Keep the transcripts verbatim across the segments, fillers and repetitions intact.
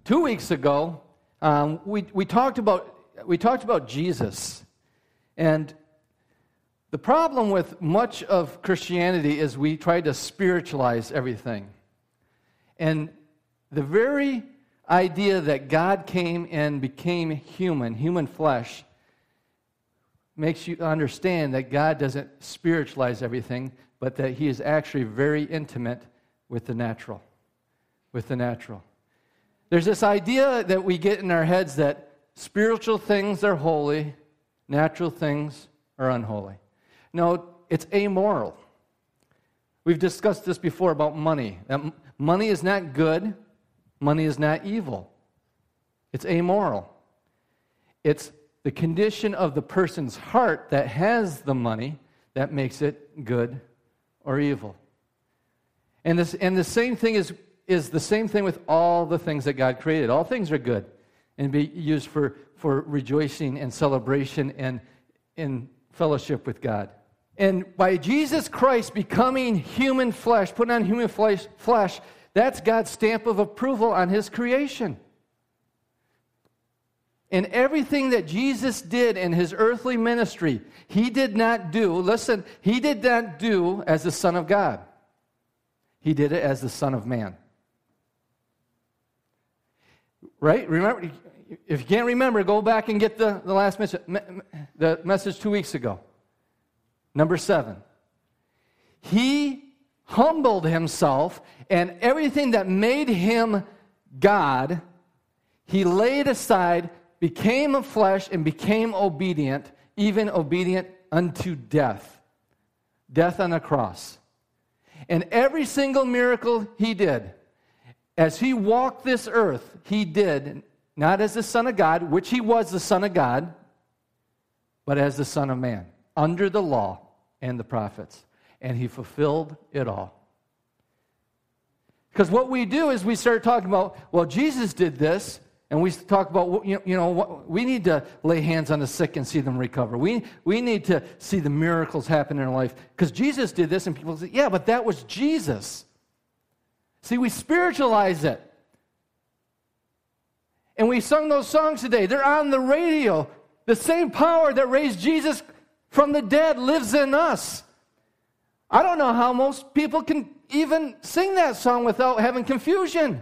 two weeks ago, um, we we talked about we talked about Jesus, and the problem with much of Christianity is we try to spiritualize everything, and the very idea that God came and became human, human flesh, makes you understand that God doesn't spiritualize everything, but that He is actually very intimate with the natural, with the natural. There's this idea that we get in our heads that spiritual things are holy, natural things are unholy. No, it's amoral. We've discussed this before about money. That money is not good. Money is not evil. It's amoral. It's the condition of the person's heart that has the money that makes it good or evil. And this, and the same thing is, is the same thing with all the things that God created. All things are good and be used for, for rejoicing and celebration and in fellowship with God. And by Jesus Christ becoming human flesh, putting on human flesh, flesh, that's God's stamp of approval on His creation. And everything that Jesus did in His earthly ministry, He did not do, listen, He did not do as the Son of God. He did it as the Son of Man. Right? Remember, if you can't remember, go back and get the, the last message, the message two weeks ago. Number seven. He humbled Himself, and everything that made Him God, He laid aside, became a flesh, and became obedient, even obedient unto death. Death on a cross. And every single miracle He did, as He walked this earth, He did, not as the Son of God, which He was the Son of God, but as the Son of Man, under the law and the prophets. And He fulfilled it all. Because what we do is we start talking about, well, Jesus did this, and we talk about, you know, you know, we need to lay hands on the sick and see them recover. We, we need to see the miracles happen in our life. Because Jesus did this, and people say, yeah, but that was Jesus. See, we spiritualize it. And we sung those songs today. They're on the radio. The same power that raised Jesus from the dead lives in us. I don't know how most people can even sing that song without having confusion.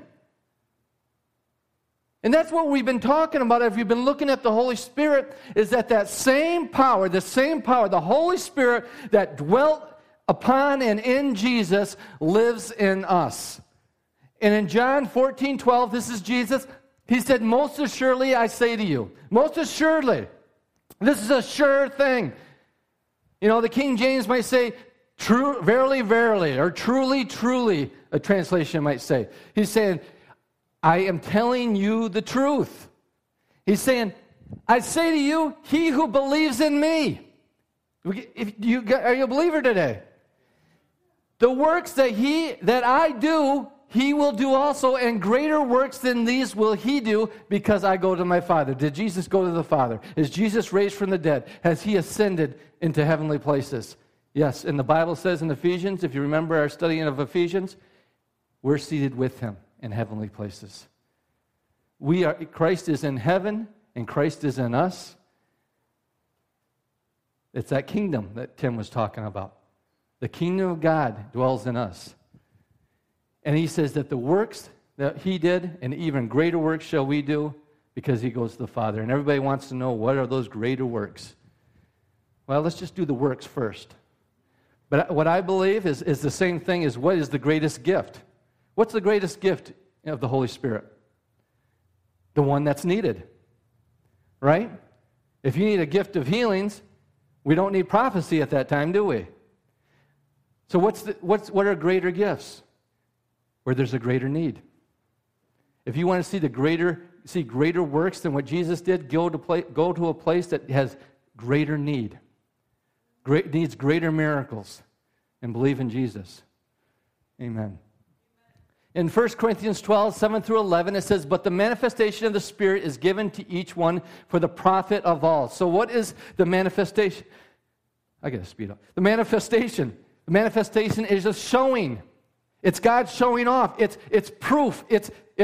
And that's what we've been talking about. If you've been looking at the Holy Spirit, is that that same power, the same power, the Holy Spirit that dwelt upon and in Jesus lives in us. And in John fourteen twelve, this is Jesus. He said, most assuredly I say to you, most assuredly, this is a sure thing. You know, the King James might say, true, verily, verily, or truly, truly, a translation might say. He's saying, I am telling you the truth. He's saying, I say to you, he who believes in me. If you, are you a believer today? The works that he that I do, he will do also, and greater works than these will he do, because I go to my Father. Did Jesus go to the Father? Is Jesus raised from the dead? Has He ascended into heavenly places? Yes, and the Bible says in Ephesians, if you remember our studying of Ephesians, we're seated with Him in heavenly places. We are, Christ is in heaven, and Christ is in us. It's that kingdom that Tim was talking about. The kingdom of God dwells in us. And He says that the works that He did, and even greater works shall we do, because He goes to the Father. And everybody wants to know, what are those greater works? Well, let's just do the works first. But what I believe is, is the same thing as what is the greatest gift. What's the greatest gift of the Holy Spirit? The one that's needed. Right? If you need a gift of healings, we don't need prophecy at that time, do we? So what's the, what's, what are greater gifts? Where there's a greater need. If you want to see the greater, see greater works than what Jesus did, go to play, go to a place that has greater need. Great, needs greater miracles, and believe in Jesus. Amen. In First Corinthians twelve, seven through eleven, it says, but the manifestation of the Spirit is given to each one for the profit of all. So what is the manifestation? I got to speed up. The manifestation. The manifestation is a showing. It's God showing off. It's, it's proof. It's, it's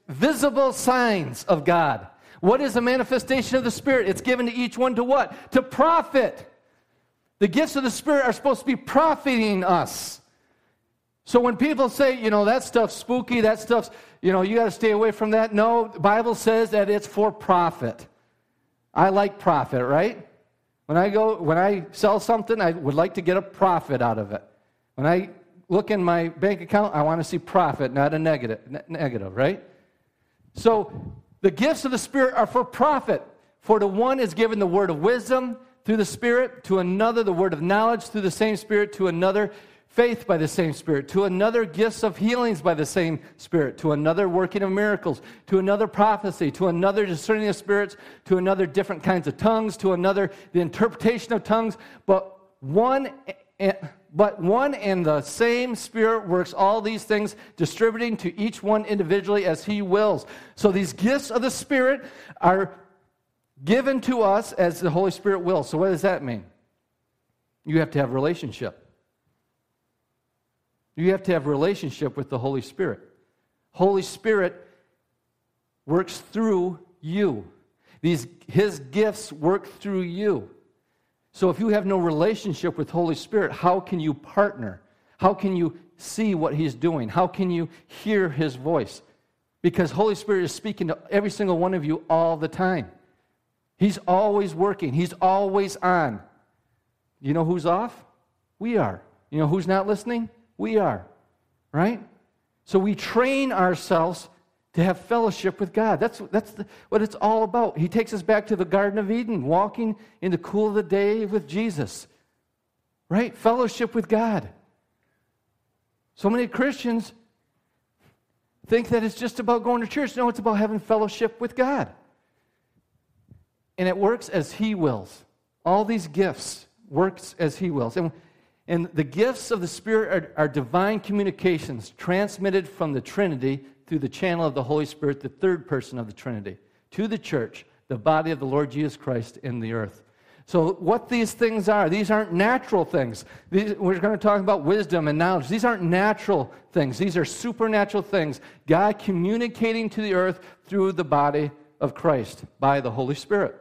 visible signs of God. What is a manifestation of the Spirit? It's given to each one to what? To profit. The gifts of the Spirit are supposed to be profiting us. So when people say, you know, that stuff's spooky, that stuff's, you know, you got to stay away from that. No, the Bible says that it's for profit. I like profit, right? When I go, when I sell something, I would like to get a profit out of it. When I look in my bank account, I want to see profit, not a negative, negative, right? So the gifts of the Spirit are for profit. For the one is given the word of wisdom through the Spirit, to another the word of knowledge through the same Spirit, to another faith by the same Spirit, to another gifts of healings by the same Spirit, to another working of miracles, to another prophecy, to another discerning of spirits, to another different kinds of tongues, to another the interpretation of tongues. But one, but one and the same Spirit works all these things, distributing to each one individually as He wills. So these gifts of the Spirit are given to us as the Holy Spirit wills. So what does that mean? You have to have a relationship. You have to have a relationship with the Holy Spirit. Holy Spirit works through you. These His gifts work through you. So if you have no relationship with Holy Spirit, how can you partner? How can you see what He's doing? How can you hear His voice? Because Holy Spirit is speaking to every single one of you all the time. He's always working. He's always on. You know who's off? We are. You know who's not listening? We are, right? So we train ourselves to have fellowship with God. That's, that's the, what it's all about. He takes us back to the Garden of Eden, walking in the cool of the day with Jesus, right? Fellowship with God. So many Christians think that it's just about going to church. No, it's about having fellowship with God. And it works as He wills. All these gifts works as He wills. And And the gifts of the Spirit are, are divine communications transmitted from the Trinity through the channel of the Holy Spirit, the third person of the Trinity, to the church, the body of the Lord Jesus Christ in the earth. So what these things are, these aren't natural things. These, we're going to talk about wisdom and knowledge. These aren't natural things. These are supernatural things. God communicating to the earth through the body of Christ by the Holy Spirit.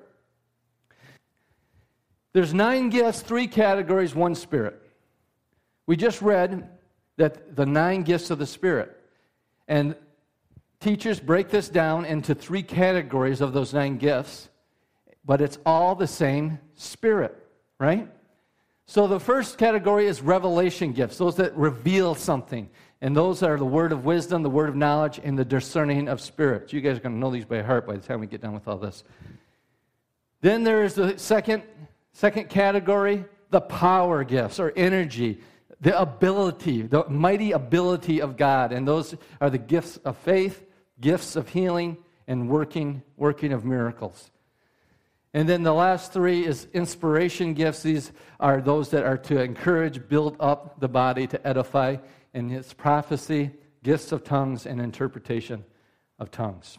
There's nine gifts, three categories, one Spirit. We just read that the nine gifts of the Spirit. And teachers break this down into three categories of those nine gifts, but it's all the same Spirit, right? So the first category is revelation gifts, those that reveal something. And those are the word of wisdom, the word of knowledge, and the discerning of spirits. You guys are going to know these by heart by the time we get done with all this. Then there is the second, second category, the power gifts or energy. The ability, the mighty ability of God. And those are the gifts of faith, gifts of healing, and working, working of miracles. And then the last three is inspiration gifts. These are those that are to encourage, build up the body, to edify. And it's prophecy, gifts of tongues, and interpretation of tongues.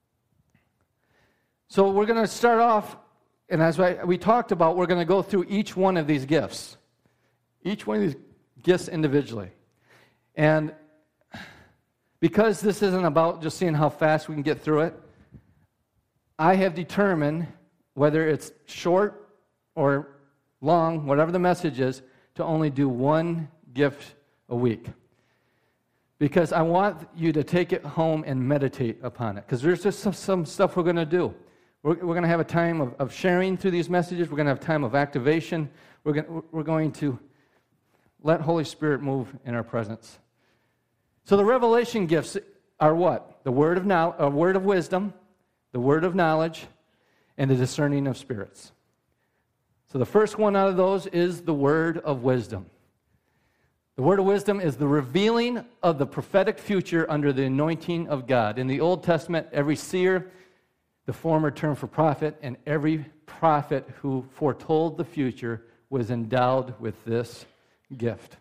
So we're going to start off, and as we talked about, we're going to go through each one of these gifts. Each one of these gifts individually. And because this isn't about just seeing how fast we can get through it, I have determined, whether it's short or long, whatever the message is, to only do one gift a week. Because I want you to take it home and meditate upon it. Because there's just some, some stuff we're going to do. We're, we're going to have a time of, of sharing through these messages. We're going to have time of activation. We're going, we're going to let Holy Spirit move in our presence. So the revelation gifts are what? The word of now, a word of wisdom, the word of knowledge, and the discerning of spirits. So the first one out of those is the word of wisdom. The word of wisdom is the revealing of the prophetic future under the anointing of God. In the Old Testament, every seer, the former term for prophet, and every prophet who foretold the future was endowed with this gift.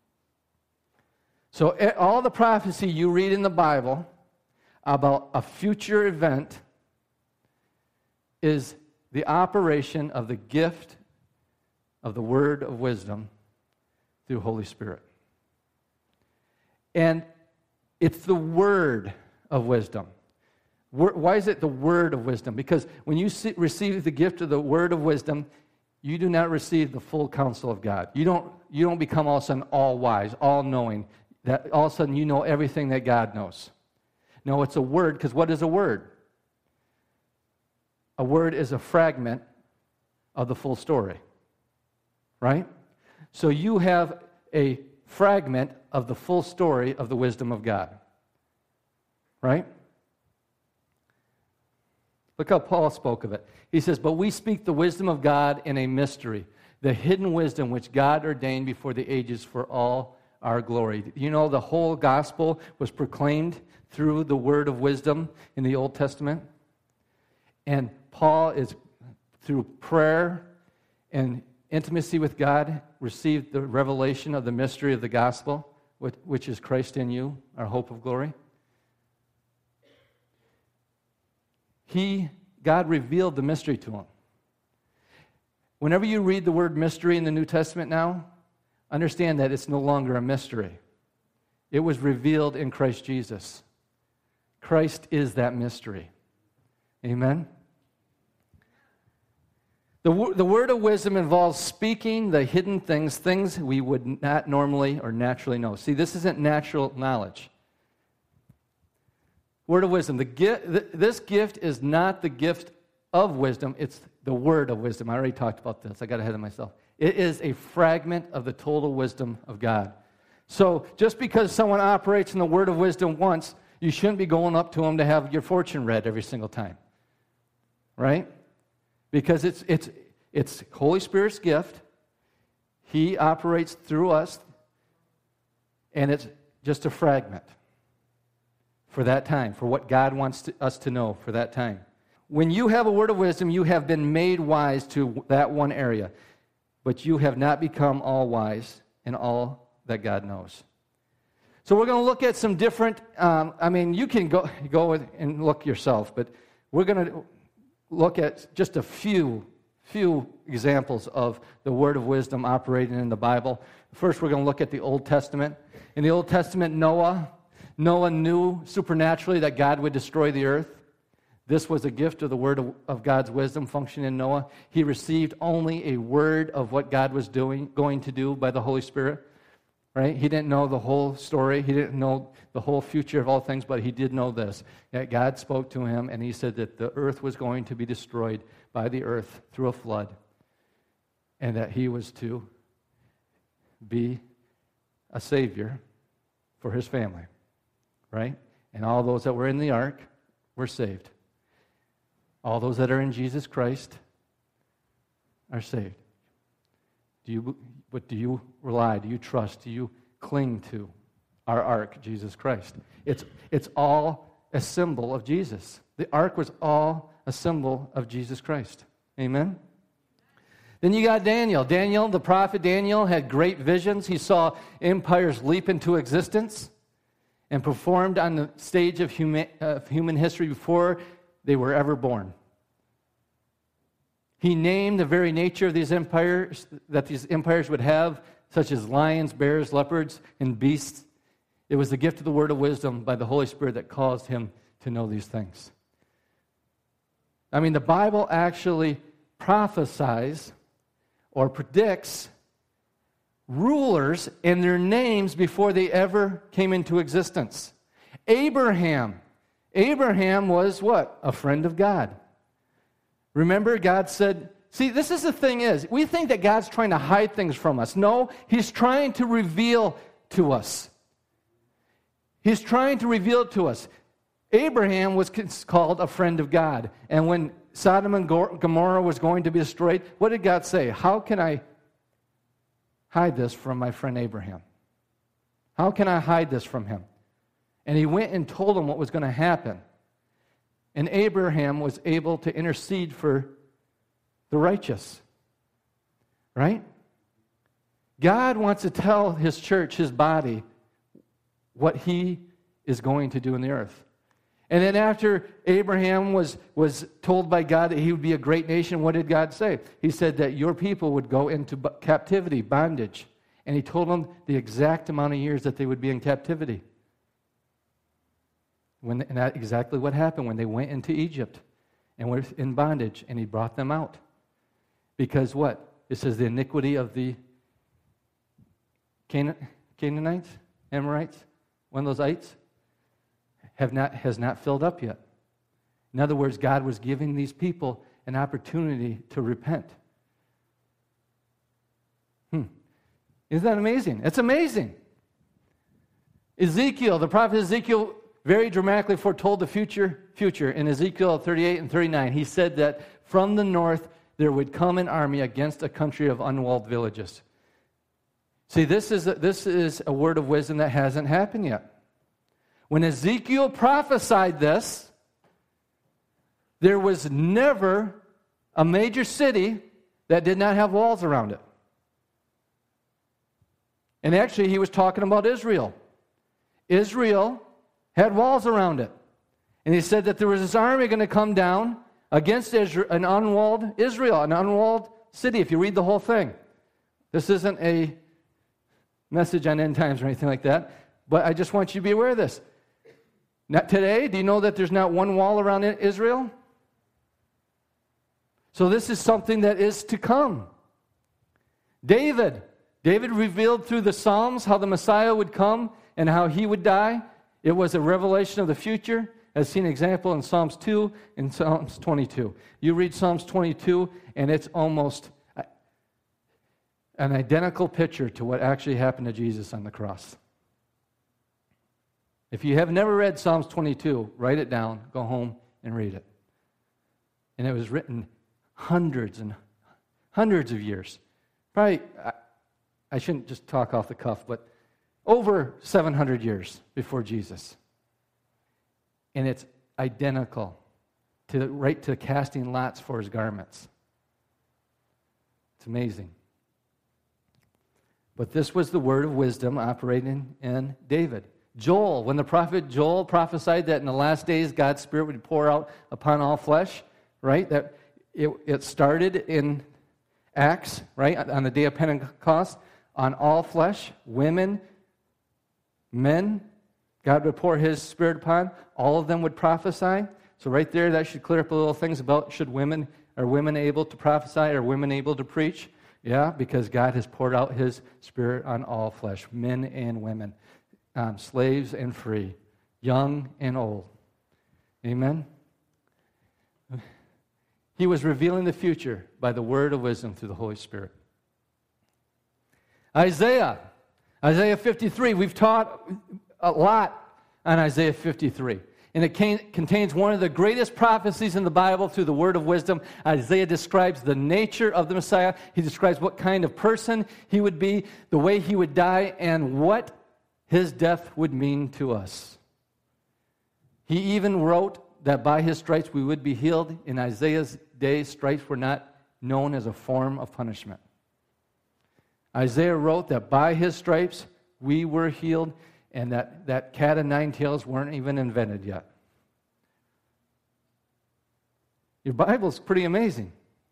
So all the prophecy you read in the Bible about a future event is the operation of the gift of the word of wisdom through Holy Spirit. And it's the word of wisdom. Why is it the word of wisdom? Because when you see, receive the gift of the word of wisdom, you do not receive the full counsel of God. You don't, you don't become all of a sudden all wise, all knowing, that all of a sudden you know everything that God knows. No, it's a word, because what is a word? A word is a fragment of the full story, right? So you have a fragment of the full story of the wisdom of God, right? Look how Paul spoke of it. He says, but we speak the wisdom of God in a mystery, the hidden wisdom which God ordained before the ages for all our glory. You know, the whole gospel was proclaimed through the word of wisdom in the Old Testament. And Paul is, through prayer and intimacy with God, received the revelation of the mystery of the gospel, which is Christ in you, our hope of glory. He, God revealed the mystery to him. Whenever you read the word mystery in the New Testament now, understand that it's no longer a mystery. It was revealed in Christ Jesus. Christ is that mystery. Amen? The, the word of wisdom involves speaking the hidden things, things we would not normally or naturally know. See, this isn't natural knowledge. Word of wisdom. The gift, this gift is not the gift of wisdom. It's the word of wisdom. I already talked about this. I got ahead of myself. It is a fragment of the total wisdom of God. So just because someone operates in the word of wisdom once, you shouldn't be going up to them to have your fortune read every single time. Right? Because it's it's it's Holy Spirit's gift. He operates through us, and it's just a fragment for that time, for what God wants to, us to know for that time. When you have a word of wisdom, you have been made wise to that one area, but you have not become all wise in all that God knows. So we're going to look at some different, um, I mean, you can go, go and look yourself, but we're going to look at just a few, few examples of the word of wisdom operating in the Bible. First, we're going to look at the Old Testament. In the Old Testament, Noah, Noah knew supernaturally that God would destroy the earth. This was a gift of the word of, of God's wisdom functioning in Noah. He received only a word of what God was doing, going to do by the Holy Spirit. Right? He didn't know the whole story. He didn't know the whole future of all things, but he did know this. That God spoke to him, and he said that the earth was going to be destroyed by the earth through a flood, and that he was to be a savior for his family. Right? And all those that were in the ark were saved. All those that are in Jesus Christ are saved. Do you, but do you rely, do you trust, do you cling to our ark, Jesus Christ? It's, it's all a symbol of Jesus. The ark was all a symbol of Jesus Christ. Amen? Then you got Daniel. Daniel, the prophet Daniel, had great visions. He saw empires leap into existence and performed on the stage of human, uh, human history before they were ever born. He named the very nature of these empires, that these empires would have, such as lions, bears, leopards, and beasts. It was the gift of the word of wisdom by the Holy Spirit that caused him to know these things. I mean, the Bible actually prophesies or predicts rulers and their names before they ever came into existence. Abraham. Abraham was what? A friend of God. Remember, God said, see, this is the thing is, we think that God's trying to hide things from us. No, he's trying to reveal to us. He's trying to reveal to us. Abraham was called a friend of God. And when Sodom and Gomorrah was going to be destroyed, what did God say? How can I hide this from my friend Abraham? How can I hide this from him? And he went and told him what was going to happen. And Abraham was able to intercede for the righteous. Right? God wants to tell his church, his body, what he is going to do in the earth. And then after Abraham was, was told by God that he would be a great nation, what did God say? He said that your people would go into captivity, bondage. And he told them the exact amount of years that they would be in captivity. when, and that's exactly what happened when they went into Egypt and were in bondage, and he brought them out. Because what? It says the iniquity of the Canaan, Canaanites, Amorites, one of those ites, have not, has not filled up yet. In other words, God was giving these people an opportunity to repent. Hmm. Isn't that amazing? It's amazing. Ezekiel, the prophet Ezekiel, very dramatically foretold the future, future in Ezekiel thirty-eight and thirty-nine. He said that from the north there would come an army against a country of unwalled villages. See, this is a, this is a word of wisdom that hasn't happened yet. When Ezekiel prophesied this, there was never a major city that did not have walls around it. And actually, he was talking about Israel. Israel had walls around it. And he said that there was this army going to come down against Israel, an unwalled Israel, an unwalled city, if you read the whole thing. This isn't a message on end times or anything like that, but I just want you to be aware of this. Not today, do you know that there's not one wall around Israel? So this is something that is to come. David, David revealed through the Psalms how the Messiah would come and how he would die. It was a revelation of the future, as seen an example in Psalms two and Psalms twenty-two. You read Psalms twenty-two, and it's almost an identical picture to what actually happened to Jesus on the cross. If you have never read Psalms twenty-two, write it down, go home and read it. And it was written hundreds and hundreds of years. Probably, I, I shouldn't just talk off the cuff, but over seven hundred years before Jesus. And it's identical to right to casting lots for his garments. It's amazing. But this was the word of wisdom operating in David. Joel, when the prophet Joel prophesied that in the last days God's Spirit would pour out upon all flesh, right? That it, it started in Acts, right? On the day of Pentecost, on all flesh, women, men, God would pour his Spirit upon. All of them would prophesy. So right there, that should clear up a little things about should women, are women able to prophesy? Are women able to preach? Yeah, because God has poured out his Spirit on all flesh, men and women, um, slaves and free, young and old. Amen? He was revealing the future by the word of wisdom through the Holy Spirit. Isaiah, Isaiah fifty-three, we've taught a lot on Isaiah fifty-three. And it can, contains one of the greatest prophecies in the Bible through the word of wisdom. Isaiah describes the nature of the Messiah. He describes what kind of person he would be, the way he would die, and what his death would mean to us. He even wrote that by his stripes we would be healed. In Isaiah's day, stripes were not known as a form of punishment. Isaiah wrote that by his stripes we were healed, and that, that cat and nine tails weren't even invented yet. Your Bible's pretty amazing.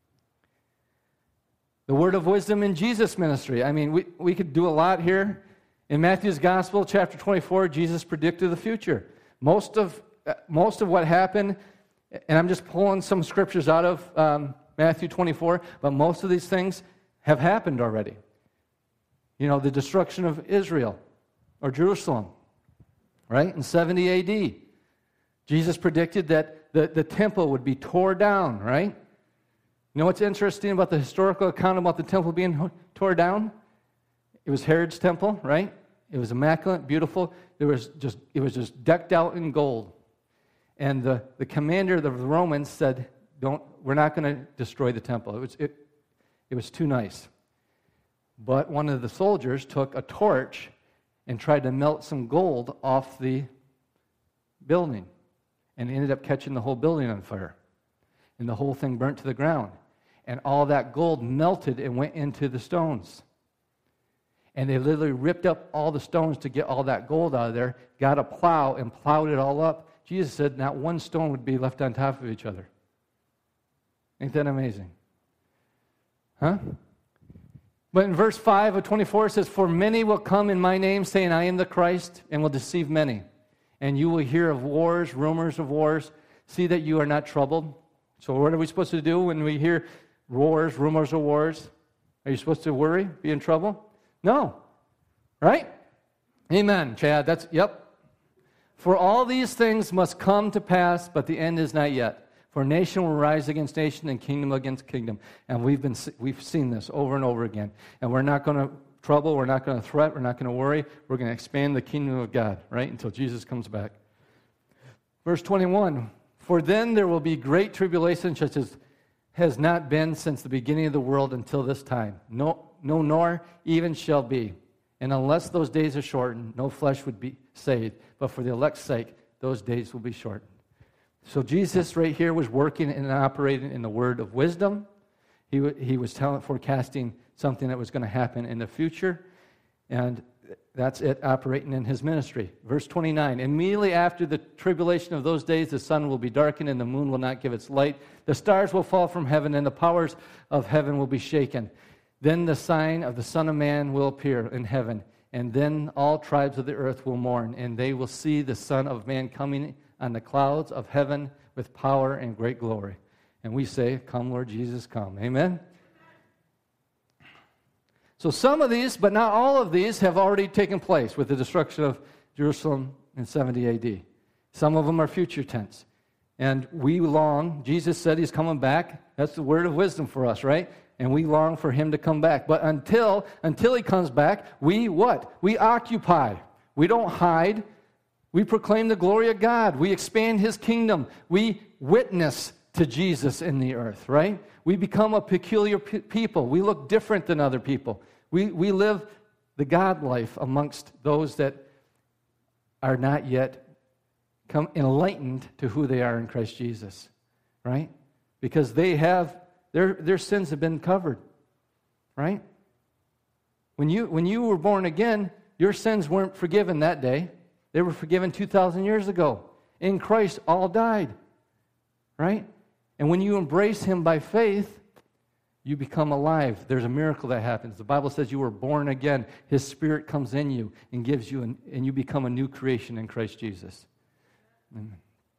The word of wisdom in Jesus' ministry. I mean, we, we could do a lot here. In Matthew's Gospel, chapter twenty-four, Jesus predicted the future. Most of, most of what happened, and I'm just pulling some scriptures out of um, Matthew twenty-four, but most of these things have happened already. You know, the destruction of Israel, or Jerusalem, right? In seventy A D, Jesus predicted that the, the temple would be torn down, right? You know what's interesting about the historical account about the temple being torn down? It was Herod's temple, right? It was immaculate, beautiful. It was just, it was just decked out in gold. And the, the commander of the Romans said, "Don't, we're not going to destroy the temple." It was, it, it was too nice. But one of the soldiers took a torch and tried to melt some gold off the building, and ended up catching the whole building on fire. And the whole thing burnt to the ground. And all that gold melted and went into the stones. And they literally ripped up all the stones to get all that gold out of there, got a plow and plowed it all up. Jesus said not one stone would be left on top of each other. Ain't that amazing? Huh? But in verse five of twenty-four, it says, "For many will come in my name, saying, I am the Christ, and will deceive many. And you will hear of wars, rumors of wars. See that you are not troubled. So what are we supposed to do when we hear wars, rumors of wars? Are you supposed to worry, be in trouble? No. Right? Amen, Chad. That's, yep. For all these things must come to pass, but the end is not yet. For nation will rise against nation and kingdom against kingdom. And we've been we've seen this over and over again. And we're not going to trouble, we're not going to threat, we're not going to worry. We're going to expand the kingdom of God, right, until Jesus comes back. Verse twenty-one, for then there will be great tribulation such as has not been since the beginning of the world until this time. No, no nor even shall be. And unless those days are shortened, no flesh would be saved. But for the elect's sake, those days will be shortened. So Jesus right here was working and operating in the word of wisdom. He, he was telling, forecasting something that was going to happen in the future. And that's it, operating in his ministry. Verse twenty-nine, immediately after the tribulation of those days, the sun will be darkened and the moon will not give its light. The stars will fall from heaven and the powers of heaven will be shaken. Then the sign of the Son of Man will appear in heaven. And then all tribes of the earth will mourn, and they will see the Son of Man coming on the clouds of heaven with power and great glory. And we say, come, Lord Jesus, come. Amen? So some of these, but not all of these, have already taken place with the destruction of Jerusalem in seventy A D. Some of them are future tense. And we long, Jesus said he's coming back. That's the word of wisdom for us, right? And we long for him to come back. But until until he comes back, we what? We occupy. We don't hide. We proclaim the glory of God. We expand his kingdom. We witness to Jesus in the earth, right? We become a peculiar pe- people. We look different than other people. We, we live the God life amongst those that are not yet come enlightened to who they are in Christ Jesus, right? Because they have, their, their sins have been covered, right? When you, when you were born again, your sins weren't forgiven that day. They were forgiven two thousand years ago. In Christ, all died, right? And when you embrace him by faith, you become alive. There's a miracle that happens. The Bible says you were born again. His Spirit comes in you and gives you, an, and you become a new creation in Christ Jesus. Amen.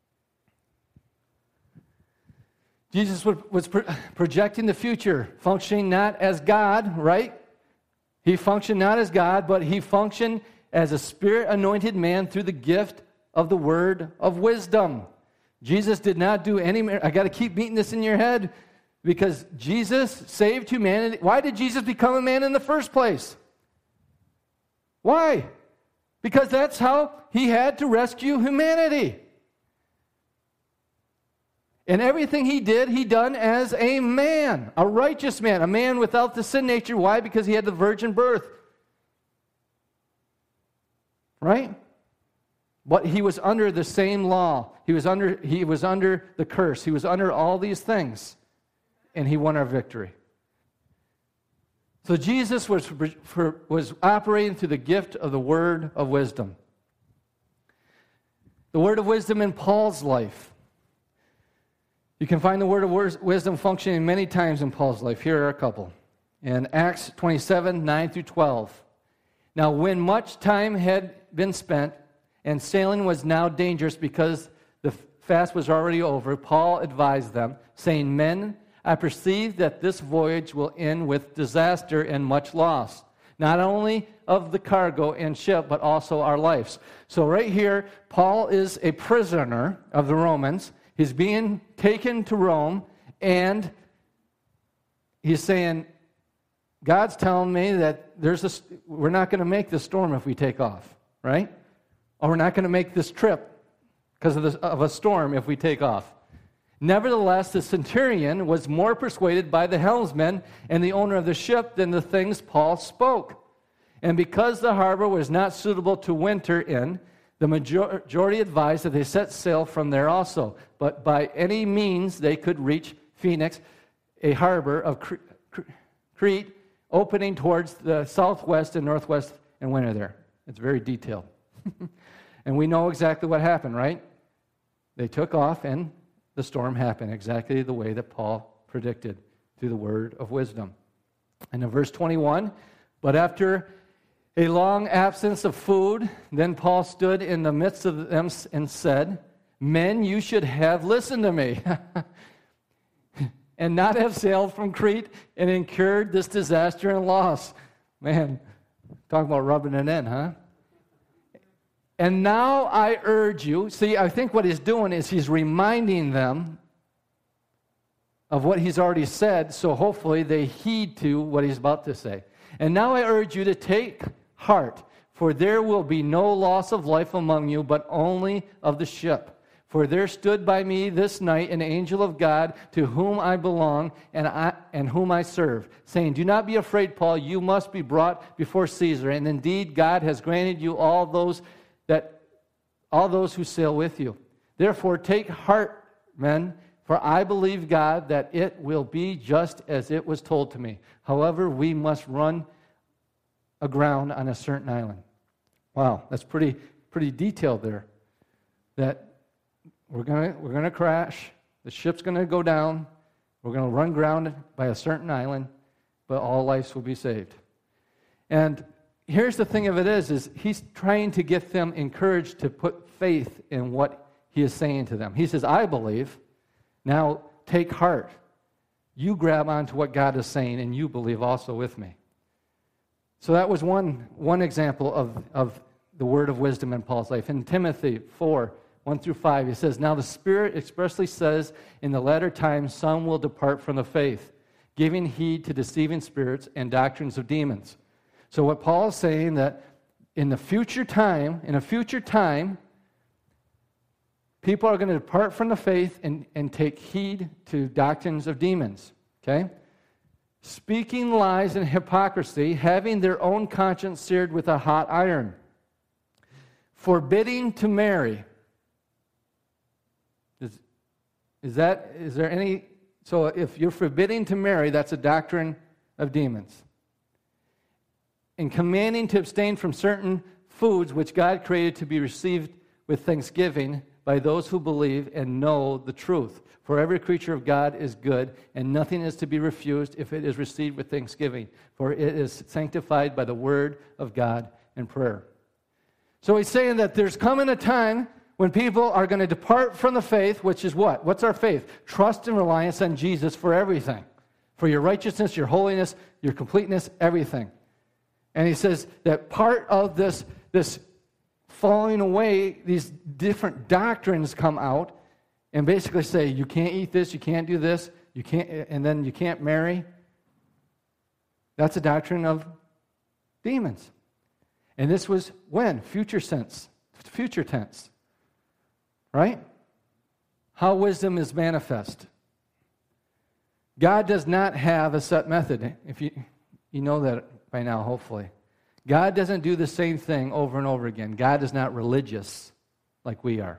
Jesus was projecting the future, functioning not as God, right? He functioned not as God, but he functioned as a Spirit-anointed man through the gift of the word of wisdom. Jesus did not do any... I got to keep beating this in your head because Jesus saved humanity. Why did Jesus become a man in the first place? Why? Because that's how he had to rescue humanity. And everything he did, he done as a man, a righteous man, a man without the sin nature. Why? Because he had the virgin birth. Right? But he was under the same law. He was under, he was under the curse. He was under all these things. And he won our victory. So Jesus was, for, was operating through the gift of the word of wisdom. The word of wisdom in Paul's life. You can find the word of wisdom functioning many times in Paul's life. Here are a couple. In Acts twenty-seven, nine through twelve. Now when much time had been spent, and sailing was now dangerous because the fast was already over, Paul advised them, saying, men, I perceive that this voyage will end with disaster and much loss, not only of the cargo and ship, but also our lives. So right here, Paul is a prisoner of the Romans. He's being taken to Rome, and he's saying, God's telling me that there's a, we're not going to make this storm if we take off, right? Or we're not going to make this trip because of, this, of a storm if we take off. Nevertheless, the centurion was more persuaded by the helmsman and the owner of the ship than the things Paul spoke. And because the harbor was not suitable to winter in, the majority advised that they set sail from there also. But by any means they could reach Phoenix, a harbor of Crete, opening towards the southwest and northwest, and winter there. It's very detailed. And we know exactly what happened, right? They took off and the storm happened exactly the way that Paul predicted through the word of wisdom. And in verse twenty-one, but after A long absence of food. Then Paul stood in the midst of them and said, "Men, you should have listened to me and not have sailed from Crete and incurred this disaster and loss." Man, talking about rubbing it in, huh? "And now I urge you," see, I think what he's doing is he's reminding them of what he's already said, so hopefully they heed to what he's about to say. "And now I urge you to take heart, for there will be no loss of life among you, but only of the ship. For there stood by me this night an angel of God, to whom I belong and I and whom I serve, saying, 'Do not be afraid, Paul, you must be brought before Caesar, and indeed God has granted you all those that all those who sail with you. Therefore take heart, men, for I believe God that it will be just as it was told to me. However, we must run aground on a certain island.'" Wow, that's pretty pretty detailed there. That we're gonna we're gonna crash, the ship's gonna go down, we're gonna run ground by a certain island, but all lives will be saved. And here's the thing of it is, is he's trying to get them encouraged to put faith in what he is saying to them. He says, "I believe, now take heart. You grab onto what God is saying, and you believe also with me." So that was one, one example of, of the word of wisdom in Paul's life. In Timothy four, one through five, he says, "Now the Spirit expressly says, in the latter times some will depart from the faith, giving heed to deceiving spirits and doctrines of demons." So what Paul is saying, that in the future time, in a future time, people are going to depart from the faith and, and take heed to doctrines of demons. Okay? "Speaking lies and hypocrisy, having their own conscience seared with a hot iron, forbidding to marry." Is, is that, is there any, so if you're forbidding to marry, that's a doctrine of demons. "And commanding to abstain from certain foods which God created to be received with thanksgiving by those who believe and know the truth. For every creature of God is good, and nothing is to be refused if it is received with thanksgiving, for it is sanctified by the word of God and prayer." So he's saying that there's coming a time when people are going to depart from the faith, which is what? What's our faith? Trust and reliance on Jesus for everything. For your righteousness, your holiness, your completeness, everything. And he says that part of this, this falling away, these different doctrines come out and basically say, you can't eat this, you can't do this, you can't, and then you can't marry. That's a doctrine of demons. And this was when? Future sense, future tense. Right? How wisdom is manifest. God does not have a set method. If you you know that by now, hopefully. God doesn't do the same thing over and over again. God is not religious like we are.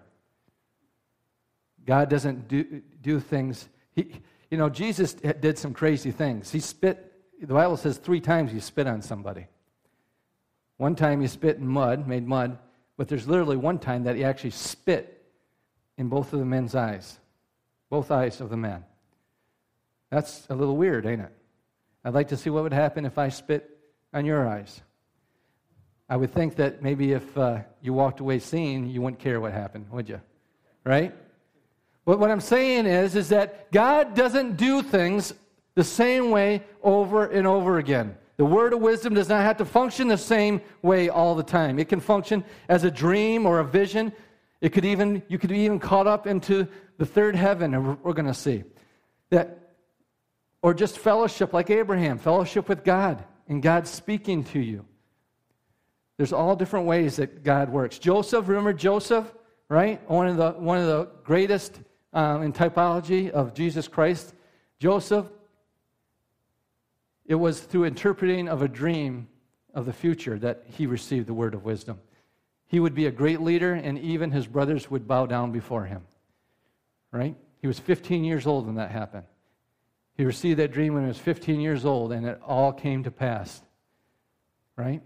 God doesn't do, do things. He, you know, Jesus did some crazy things. He spit, the Bible says three times he spit on somebody. One time he spit in mud, made mud, but there's literally one time that he actually spit in both of the men's eyes, both eyes of the man. That's a little weird, ain't it? I'd like to see what would happen if I spit on your eyes. I would think that maybe if uh, you walked away seeing, you wouldn't care what happened, would you? Right? But what I'm saying is, is that God doesn't do things the same way over and over again. The word of wisdom does not have to function the same way all the time. It can function as a dream or a vision. It could even, you could be even caught up into the third heaven, and we're going to see that, or just fellowship like Abraham, fellowship with God, and God speaking to you. There's all different ways that God works. Joseph, remember Joseph, right? One of the one of the greatest um, in typology of Jesus Christ. Joseph, it was through interpreting of a dream of the future that he received the word of wisdom. He would be a great leader, and even his brothers would bow down before him. Right? He was fifteen years old when that happened. He received that dream when he was fifteen years old, and it all came to pass. Right?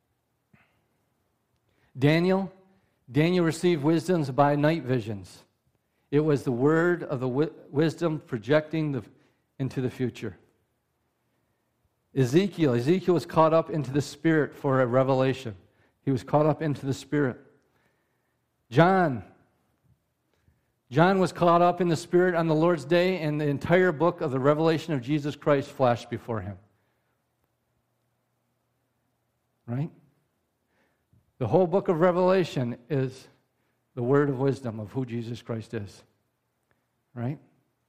Daniel, Daniel received wisdoms by night visions. It was the word of the wi- wisdom projecting the, into the future. Ezekiel. Ezekiel was caught up into the Spirit for a revelation. He was caught up into the Spirit. John. John was caught up in the Spirit on the Lord's day, and the entire book of the revelation of Jesus Christ flashed before him. Right? The whole book of Revelation is the word of wisdom of who Jesus Christ is. Right?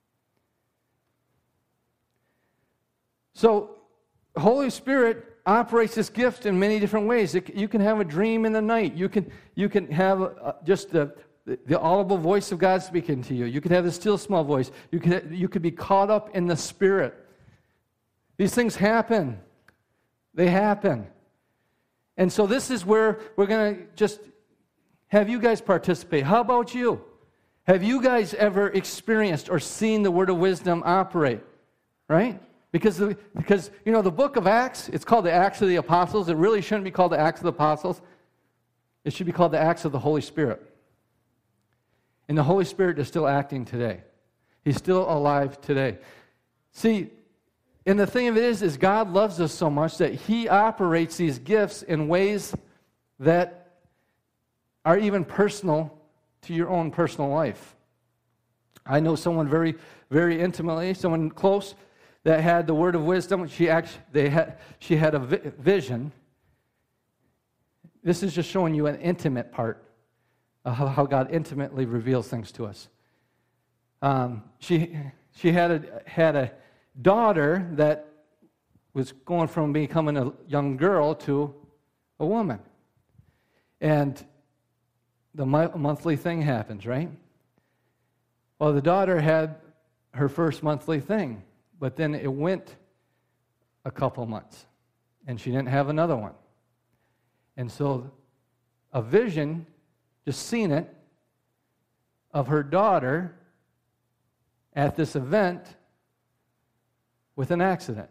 So, the Holy Spirit operates this gift in many different ways. It, you can have a dream in the night. You can, you can have uh, just the, the, the audible voice of God speaking to you. You could have the still small voice. You could, you could be caught up in the Spirit. These things happen. They happen. And so this is where we're going to just have you guys participate. How about you? Have you guys ever experienced or seen the word of wisdom operate? Right? Because, the, because, you know, the book of Acts, it's called the Acts of the Apostles. It really shouldn't be called the Acts of the Apostles. It should be called the Acts of the Holy Spirit. And the Holy Spirit is still acting today. He's still alive today. See, and the thing of it is, is God loves us so much that He operates these gifts in ways that are even personal to your own personal life. I know someone very, very intimately, someone close, that had the word of wisdom. She actually, they had, she had a vi- vision. This is just showing you an intimate part of how, how God intimately reveals things to us. Um, she she had a had a daughter that was going from becoming a young girl to a woman, and the mo- monthly thing happens, right? Well, the daughter had her first monthly thing. But then it went a couple months, and she didn't have another one. And so a vision, just seen it, of her daughter at this event with an accident.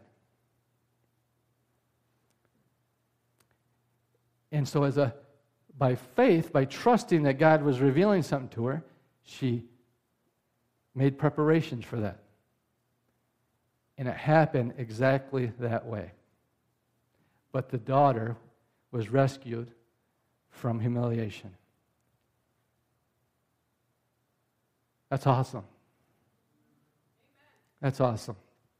And so as a by faith, by trusting that God was revealing something to her, she made preparations for that. And it happened exactly that way. But the daughter was rescued from humiliation. That's awesome. That's awesome.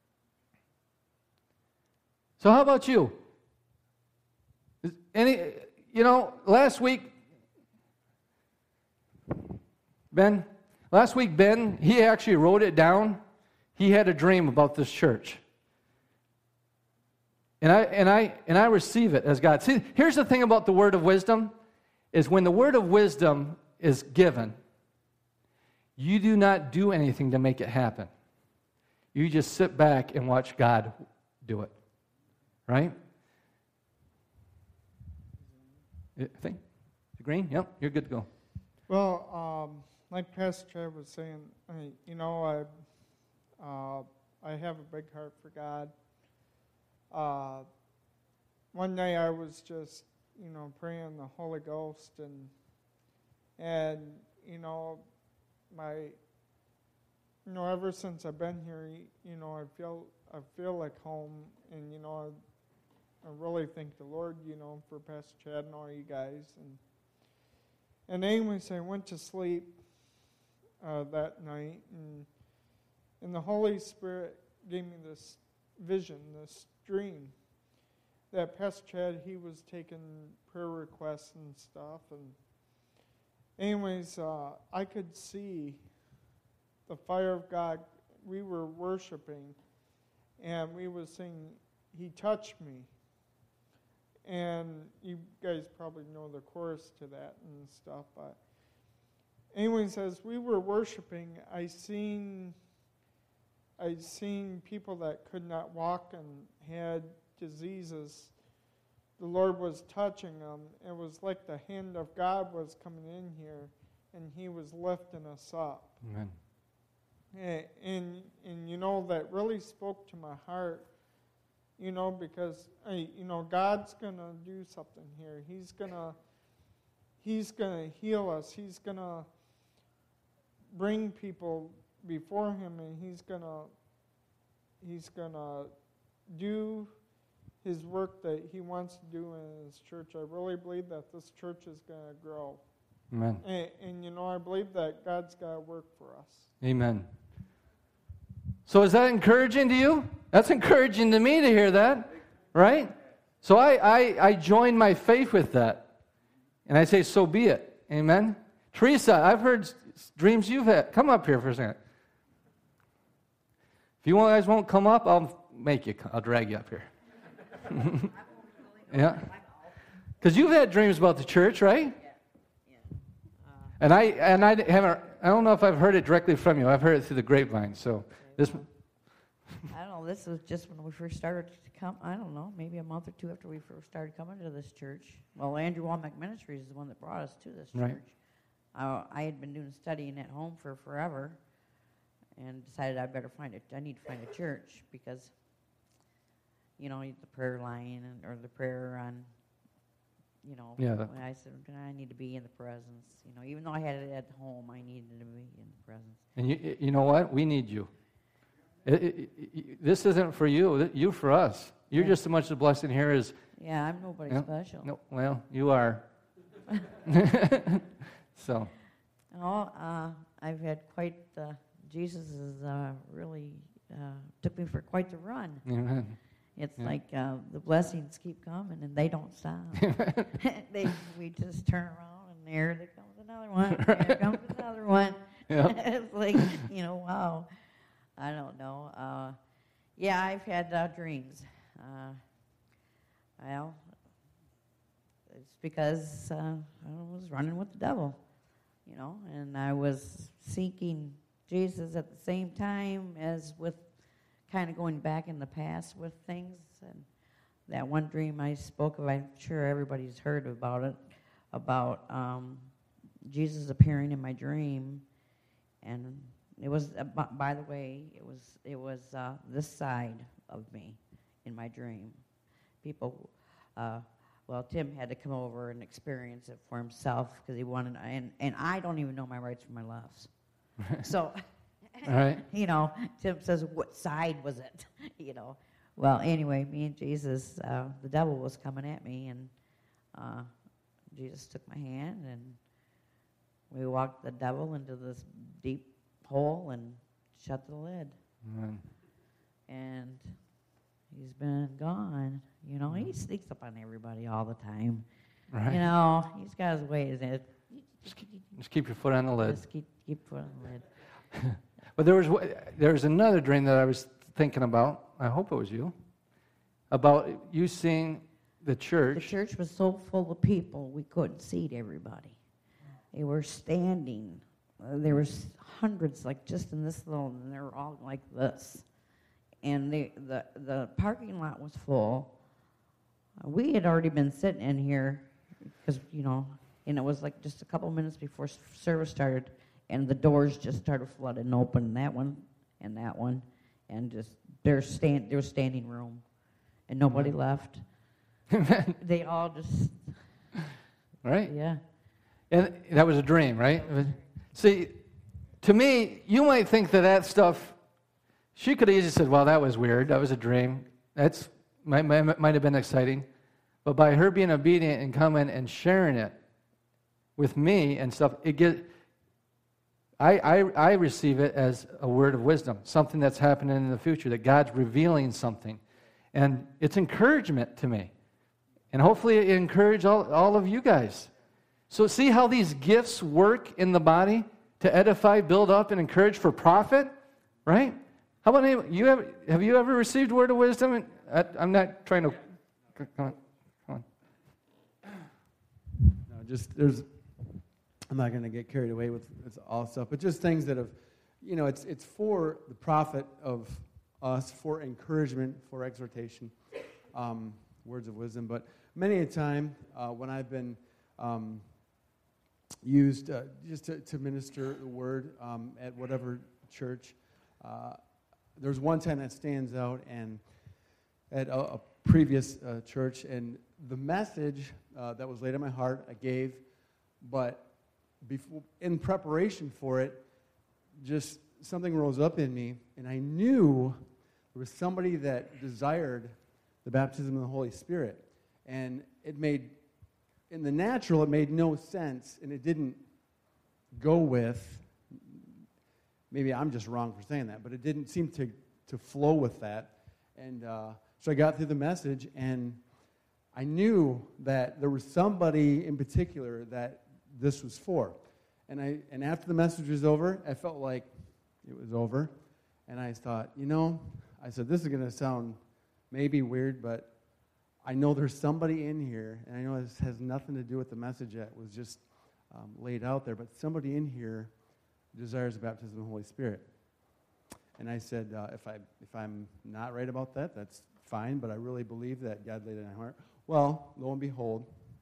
So how about you? Is any, you know, last week, Ben, last week Ben, he actually wrote it down. He had a dream about this church. And I and I and I receive it as God. See, here's the thing about the word of wisdom, is when the word of wisdom is given, you do not do anything to make it happen. You just sit back and watch God do it. Right? I think? Green? Yep, you're good to go. Well, um, like Pastor Chad was saying, I, you know, I uh, I have a big heart for God. Uh, one day I was just, you know, praying the Holy Ghost, and and you know, my, you know, ever since I've been here, you know, I feel I feel like home, and you know, I, I really thank the Lord, you know, for Pastor Chad and all you guys, and and anyways, I went to sleep uh, that night, and and the Holy Spirit gave me this vision, this dream, that Pastor Chad, he was taking prayer requests and stuff, and anyways, uh, I could see the fire of God. We were worshiping, and we were singing, He Touched Me. And you guys probably know the chorus to that and stuff, but anyways, as we were worshiping, I seen I seen people that could not walk and had diseases. The Lord was touching them. It was like the hand of God was coming in here, and He was lifting us up. Amen. And, and, and you know, that really spoke to my heart, you know, because, hey, you know, God's going to do something here. He's going to He's going to heal us. He's going to bring people before Him, and He's going to He's going to do his work that he wants to do in his church. I really believe that this church is going to grow. Amen. And, and, you know, I believe that God's got to work for us. Amen. So is that encouraging to you? That's encouraging to me to hear that, right? So I, I, I join my faith with that. And I say, so be it. Amen? Teresa, I've heard dreams you've had. Come up here for a second. If you guys won't come up, I'll make you. I'll drag you up here. Yeah. Because you've had dreams about the church, right? And I and I haven't. I don't know if I've heard it directly from you. I've heard it through the grapevine. So this. I don't know. This was just when we first started to come. I don't know, maybe a month or two after we first started coming to this church. Well, Andrew Womack Ministries is the one that brought us to this Right. church. I, I had been doing studying at home for forever, and decided I better find it. I need to find a church because, you know, the prayer line and, or the prayer on. You know, Yeah, that- when I said I need to be in the presence. You know, even though I had it at home, I needed to be in the presence. And you, you know what? We need you. It, it, it, this isn't for you. You for us. You're Yeah. just as much a blessing here as. Yeah, I'm nobody Yeah. special. No, well, you are. So. Oh, uh, I've had quite. Uh, Jesus has uh, really uh, took me for quite the run. Amen. It's Yeah. like uh, the blessings keep coming and they don't stop. they we just turn around and there there comes another one. There comes another one. Yeah. It's like, you know, wow. I don't know. Uh, yeah, I've had uh, dreams. Uh, well, it's because uh, I was running with the devil, you know, and I was seeking Jesus at the same time as with kind of going back in the past with things. And that one dream I spoke of, I'm sure everybody's heard about it, about um, Jesus appearing in my dream. And it was, uh, b- by the way, it was it was uh, this side of me in my dream. People, uh, well, Tim had to come over and experience it for himself because he wanted, and, and I don't even know my rights from my lefts. So, All right. you know, Tim says, what side was it? You know. Well, anyway, me and Jesus, uh, the devil was coming at me, and uh, Jesus took my hand, and we walked the devil into this deep hole and shut the lid. Amen. And he's been gone. You know, he sneaks up on everybody all the time. Right. You know, he's got his ways. And Just keep, just keep your foot on the lid. just keep, keep foot on the lid. But there was there was another dream that I was thinking about. I hope it was you. About you seeing the church. The church was so full of people, we couldn't seat everybody. They were standing. Uh, there was hundreds, like just in this little, and they were all like this. And the the, the parking lot was full. Uh, we had already been sitting in here because, you know, and it was like just a couple minutes before s- service started, and the doors just started flooding open, that one and that one, and just there's stand there was standing room, and nobody left. They all just Right? yeah. And that was a dream, right? See, to me, you might think that that stuff, she could have easily said, well, that was weird. That was a dream. That's might, might, might have been exciting. But by her being obedient and coming and sharing it with me and stuff, it get, I, I, I receive it as a word of wisdom, something that's happening in the future, that God's revealing something. And it's encouragement to me. And hopefully it encourages all, all of you guys. So see how these gifts work in the body to edify, build up, and encourage for profit, right? How about any, you? Have, have you ever received word of wisdom? I, I'm not trying to. Come on, come on. No, just there's. I'm not going to get carried away with it's all stuff, but just things that have, you know, it's it's for the profit of us, for encouragement, for exhortation, um, words of wisdom. But many a time uh, when I've been um, used uh, just to, to minister the word um, at whatever church, uh, there's one time that stands out, and at a, a previous uh, church, and the message uh, that was laid on my heart, I gave, but before, in preparation for it, just something rose up in me, and I knew there was somebody that desired the baptism of the Holy Spirit. And it made, in the natural, it made no sense, and it didn't go with, maybe I'm just wrong for saying that, but it didn't seem to, to flow with that. And uh, so I got through the message, and I knew that there was somebody in particular that this was for. And I and after the message was over, I felt like it was over. And I thought, you know, I said, this is going to sound maybe weird, but I know there's somebody in here, and I know this has nothing to do with the message that was just um, laid out there, but somebody in here desires the baptism of the Holy Spirit. And I said, uh, if, I, if I'm not right about that, that's fine, but I really believe that God laid it on my heart. Well, lo and behold,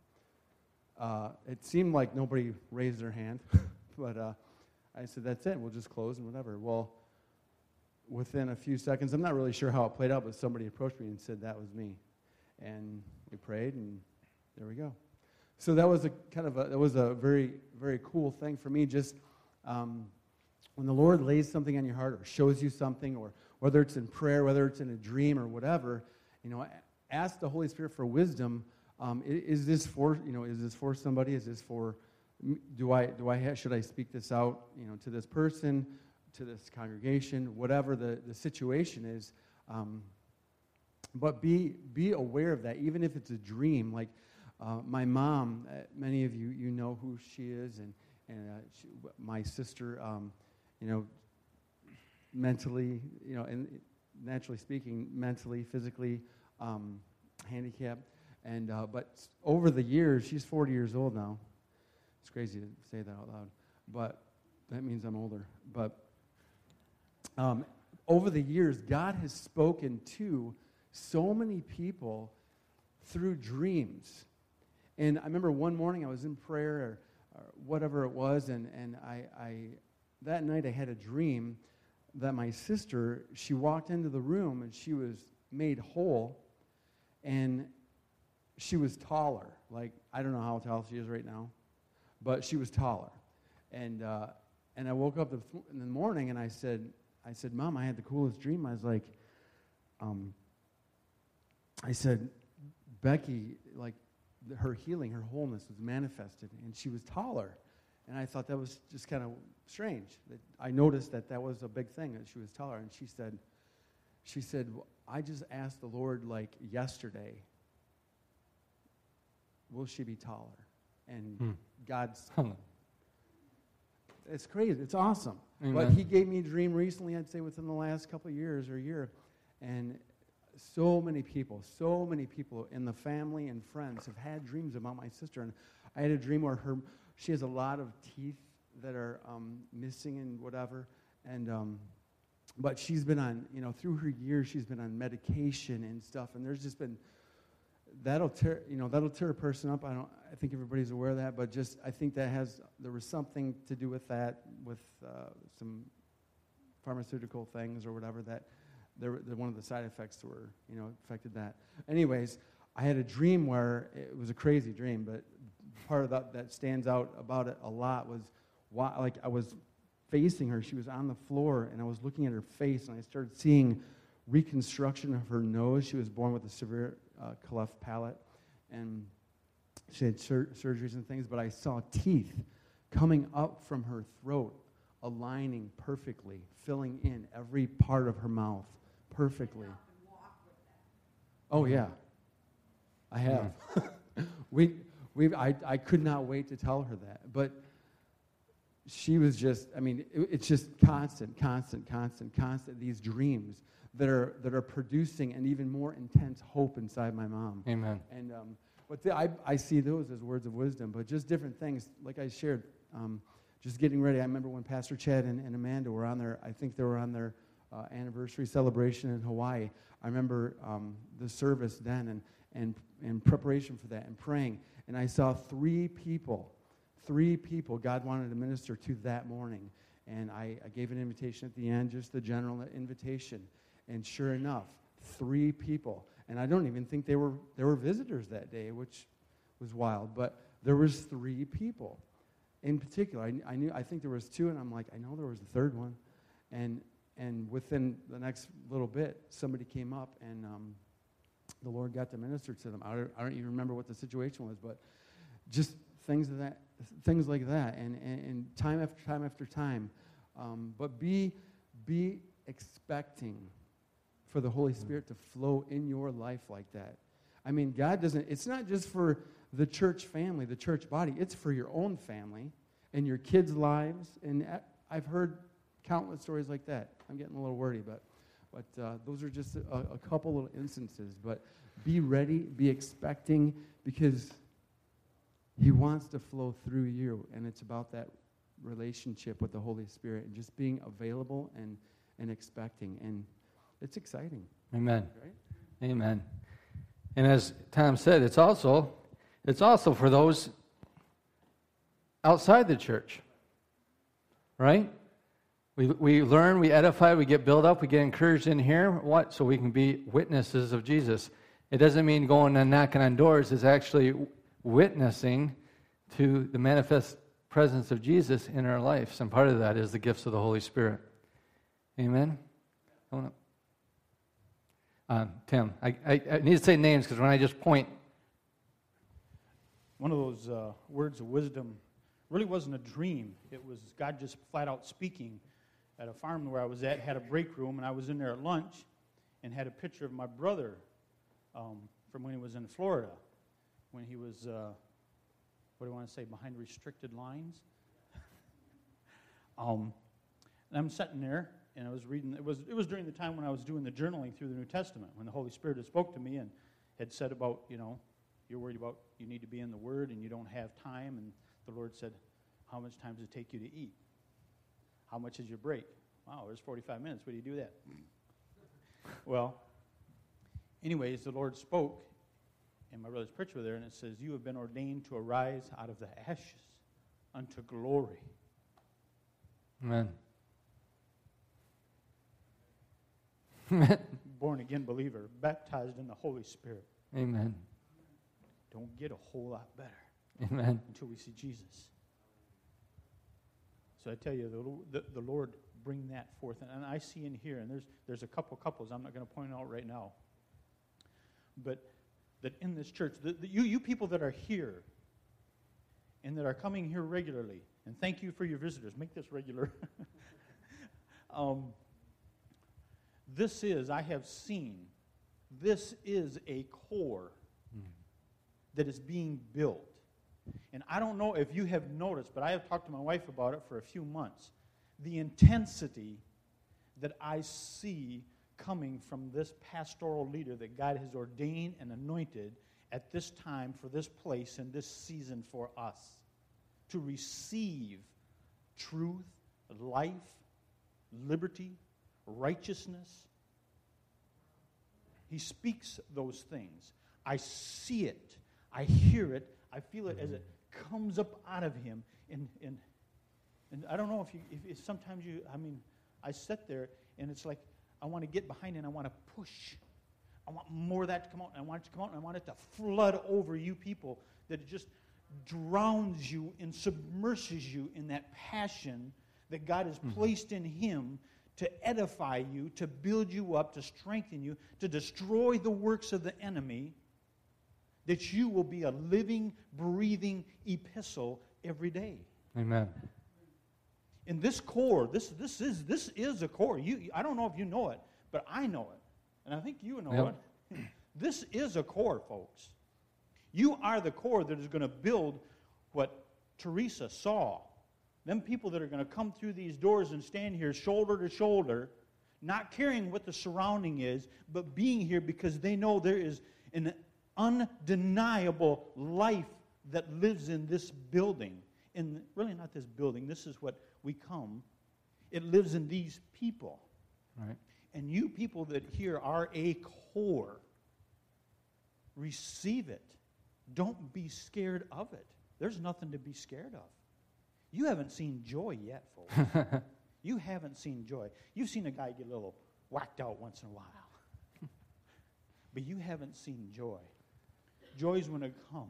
uh, it seemed like nobody raised their hand, but uh, I said, that's it, we'll just close and whatever. Well, within a few seconds, I'm not really sure how it played out, but somebody approached me and said that was me. And we prayed, and there we go. So that was a kind of a, that was a very, very cool thing for me. Just um, when the Lord lays something on your heart or shows you something, or whether it's in prayer, whether it's in a dream or whatever, you know, ask the Holy Spirit for wisdom. Um, is this for, you know, is this for somebody? Is this for, do I, do I, have, should I speak this out, you know, to this person, to this congregation, whatever the, the situation is. Um, but be be aware of that, even if it's a dream. Like uh, my mom, uh, many of you, you know who she is, and, and uh, she, my sister, um, you know, mentally, you know, and naturally speaking, mentally, physically um, handicapped. And uh, but over the years, she's forty years old now. It's crazy to say that out loud, but that means I'm older. But Um, over the years, God has spoken to so many people through dreams. And I remember one morning I was in prayer or, or whatever it was, and, and I, I that night I had a dream that my sister, she walked into the room and she was made whole, and she was taller. Like, I don't know how tall she is right now, but she was taller. And uh, and I woke up in the morning and I said, I said, Mom, I had the coolest dream. I was like, um, I said, Becky, like, her healing, her wholeness was manifested, and she was taller. And I thought that was just kind of strange. That I noticed that that was a big thing, that she was taller. And she said, she said, well, I just asked the Lord, like, yesterday, will she be taller? And hmm. God's... It's crazy. It's awesome. Amen. But he gave me a dream recently, I'd say within the last couple of years or year. And so many people, so many people in the family and friends have had dreams about my sister. And I had a dream where her, she has a lot of teeth that are um, missing and whatever. And um, but she's been on, you know, through her years, she's been on medication and stuff. And there's just been, that'll tear, you know, that'll tear a person up. I don't. I think everybody's aware of that, but just I think that has there was something to do with that, with uh, some pharmaceutical things or whatever that there, one of the side effects were, you know, affected that. Anyways, I had a dream where it was a crazy dream, but part of that that stands out about it a lot was why, like I was facing her, she was on the floor, and I was looking at her face, and I started seeing reconstruction of her nose. She was born with a severe uh, cleft palate, and she had sur- surgeries and things, but I saw teeth coming up from her throat, aligning perfectly, filling in every part of her mouth perfectly. Oh, yeah. I have. we, we, I, I could not wait to tell her that. But she was just, I mean, it, it's just constant, constant, constant, constant, these dreams that are that are producing an even more intense hope inside my mom. Amen. And um, but the, I I see those as words of wisdom, but just different things. Like I shared, um, just getting ready. I remember when Pastor Chad and, and Amanda were on their, I think they were on their uh, anniversary celebration in Hawaii. I remember um, the service then and and in preparation for that and praying, and I saw three people, three people God wanted to minister to that morning, and I, I gave an invitation at the end, just the general invitation. And sure enough, three people. And I don't even think they were there were visitors that day, which was wild. But there was three people in particular. I, I knew I think there was two, and I'm like, I know there was a third one. And and within the next little bit, somebody came up and um, the Lord got to minister to them. I don't, I don't even remember what the situation was, but just things of that, things like that, and, and, and time after time after time. Um, but be be expecting for the Holy Spirit to flow in your life like that. I mean, God doesn't, it's not just for the church family, the church body. It's for your own family and your kids' lives. And I've heard countless stories like that. I'm getting a little wordy, but but uh, those are just a, a couple of instances. But be ready, be expecting, because He wants to flow through you. And it's about that relationship with the Holy Spirit and just being available and, and expecting. And it's exciting. Amen. Right? Amen. And as Tom said, it's also it's also for those outside the church. Right? We we learn, we edify, we get built up, we get encouraged in here. What? So we can be witnesses of Jesus. It doesn't mean going and knocking on doors. It's actually witnessing to the manifest presence of Jesus in our lives. And part of that is the gifts of the Holy Spirit. Amen? I wanna, um, Tim, I, I, I need to say names because when I just point. One of those uh, words of wisdom really wasn't a dream. It was God just flat out speaking. At a farm where I was at, had a break room, and I was in there at lunch and had a picture of my brother um, from when he was in Florida, when he was, uh, what do I want to say, behind restricted lines. um, and I'm sitting there, and I was reading, it was, it was during the time when I was doing the journaling through the New Testament, when the Holy Spirit had spoke to me and had said about, you know, you're worried about you need to be in the Word and you don't have time, and the Lord said, how much time does it take you to eat? How much is your break? Wow, there's forty-five minutes. What do you do that? Well, anyways, the Lord spoke, and my brother's picture there, and it says, you have been ordained to arise out of the ashes unto glory. Amen. Born-again believer, baptized in the Holy Spirit. Amen. Don't get a whole lot better Amen. until we see Jesus. So I tell you, the, the, the Lord bring that forth. And, and I see in here, and there's there's a couple couples I'm not going to point out right now, but that in this church, the, the, you, you people that are here and that are coming here regularly, and thank you for your visitors. Make this regular. um, this is, I have seen, this is a core mm. that is being built. And I don't know if you have noticed, but I have talked to my wife about it for a few months, the intensity that I see coming from this pastoral leader that God has ordained and anointed at this time for this place and this season for us to receive truth, life, liberty, righteousness. He speaks those things. I see it. I hear it. I feel it as it comes up out of him. And, and, and I don't know if you, if, if sometimes you, I mean, I sit there and it's like I want to get behind it and I want to push. I want more of that to come out, and I want it to come out, and I want it to flood over you people, that it just drowns you and submerges you in that passion that God has placed in him to edify you, to build you up, to strengthen you, to destroy the works of the enemy, that you will be a living, breathing epistle every day. Amen. In this core, this this is this is a core. You, I don't know if you know it, but I know it, and I think you know yep. it. This is a core, folks. You are the core that is going to build what Teresa saw. Them people that are going to come through these doors and stand here shoulder to shoulder, not caring what the surrounding is, but being here because they know there is an undeniable life that lives in this building. In really not this building, this is what we come. It lives in these people. Right. And you people that here are a core, receive it. Don't be scared of it. There's nothing to be scared of. You haven't seen joy yet, folks. You haven't seen joy. You've seen a guy get a little whacked out once in a while. But you haven't seen joy. Joy's going to come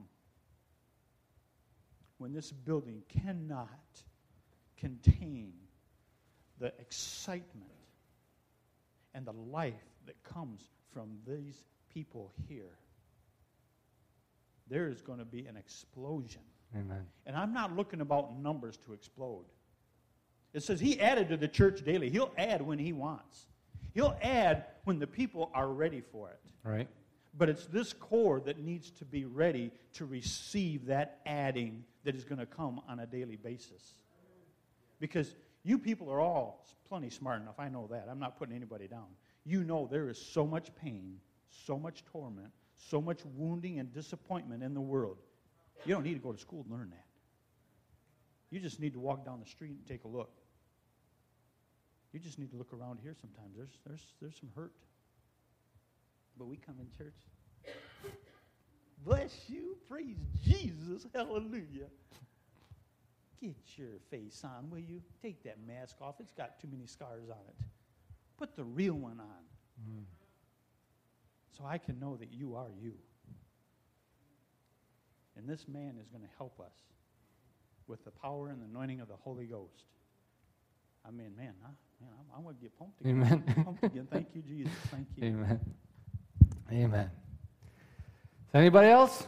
when this building cannot contain the excitement and the life that comes from these people here, there is going to be an explosion. Amen. And I'm not looking about numbers to explode. It says he added to the church daily. He'll add when he wants. He'll add when the people are ready for it. Right. But it's this core that needs to be ready to receive that adding that is going to come on a daily basis. Because you people are all plenty smart enough. I know that. I'm not putting anybody down. You know there is so much pain, so much torment, so much wounding and disappointment in the world. You don't need to go to school to learn that. You just need to walk down the street and take a look. You just need to look around here sometimes. There's, there's, there's some hurt. But we come in church. Bless you. Praise Jesus. Hallelujah. Get your face on, will you? Take that mask off. It's got too many scars on it. Put the real one on. Mm. So I can know that you are you. And this man is going to help us with the power and the anointing of the Holy Ghost. I mean, man, I, man I'm, I'm going to get pumped again. Amen. Pumped again. Thank you, Jesus. Thank you. Amen. Amen. Is anybody else?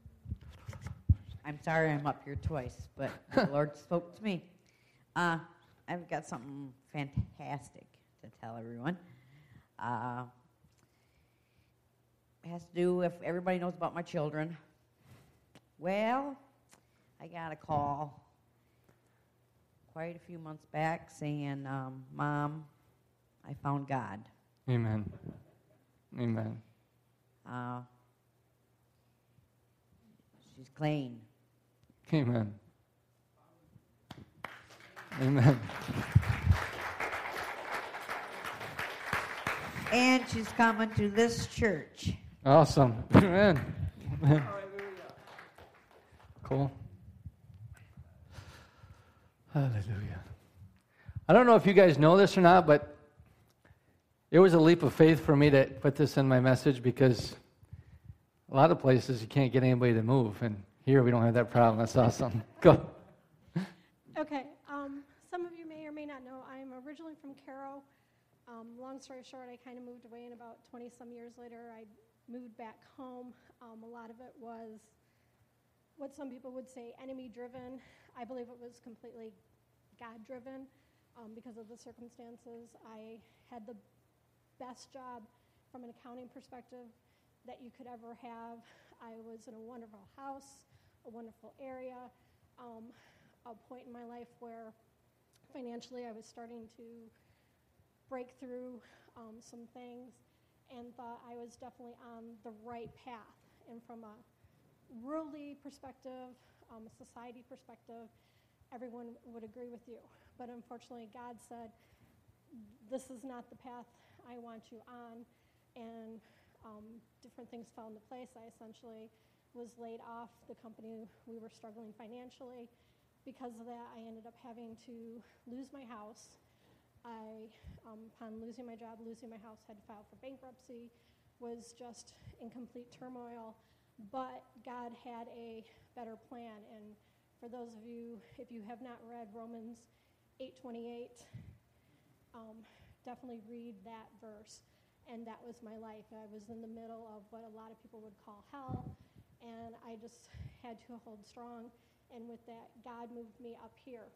I'm sorry I'm up here twice, but the Lord spoke to me. Uh, I've got something fantastic to tell everyone. Uh, it has to do if everybody knows about my children. Well, I got a call quite a few months back saying, um, Mom, I found God. Amen. Amen. Uh, she's clean. Amen. Amen. And she's coming to this church. Awesome. Amen. Amen. Cool. Hallelujah. I don't know if you guys know this or not, but it was a leap of faith for me to put this in my message because a lot of places you can't get anybody to move, and here we don't have that problem. That's awesome. Go. Okay. Um, some of you may or may not know, I'm originally from Cairo. Um, long story short, I kind of moved away, and about twenty-some years later, I moved back home. Um, a lot of it was what some people would say enemy-driven. I believe it was completely God-driven um, because of the circumstances. I had the best job from an accounting perspective that you could ever have. I was in a wonderful house, a wonderful area, um, a point in my life where financially I was starting to break through um, some things and thought I was definitely on the right path. And from a worldly perspective, um, a society perspective, everyone would agree with you. But unfortunately, God said, this is not the path I want you on. And um, different things fell into place. I essentially was laid off the company. We were struggling financially. Because of that, I ended up having to lose my house. I, um, upon losing my job, losing my house, had to file for bankruptcy, was just in complete turmoil. But God had a better plan. And for those of you, if you have not read Romans eight twenty-eight, um, definitely read that verse. And that was my life. I was in the middle of what a lot of people would call hell. And I just had to hold strong. And with that, God moved me up here.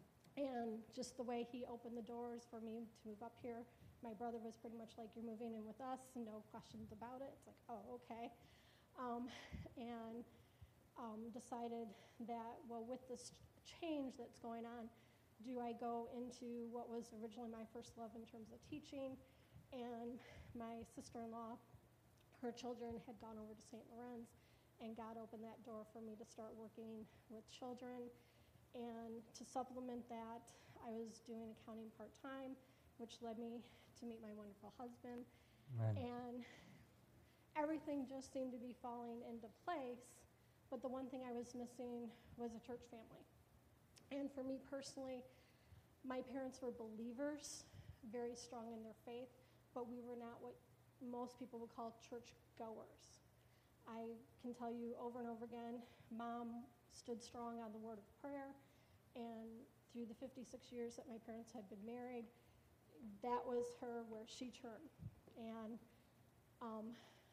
And just the way he opened the doors for me to move up here, my brother was pretty much like, you're moving in with us, no questions about it. It's like, oh, okay. Um, and um, decided that, well, with this change that's going on, do I go into what was originally my first love in terms of teaching? And my sister-in-law, her children had gone over to Saint Lawrence, and God opened that door for me to start working with children. And to supplement that, I was doing accounting part-time, which led me to meet my wonderful husband. Amen. And everything just seemed to be falling into place, but the one thing I was missing was a church family. And for me personally, my parents were believers, very strong in their faith, but we were not what most people would call church goers. I can tell you over and over again, Mom stood strong on the word of prayer, and through the fifty-six years that my parents had been married, that was her where she turned. And um,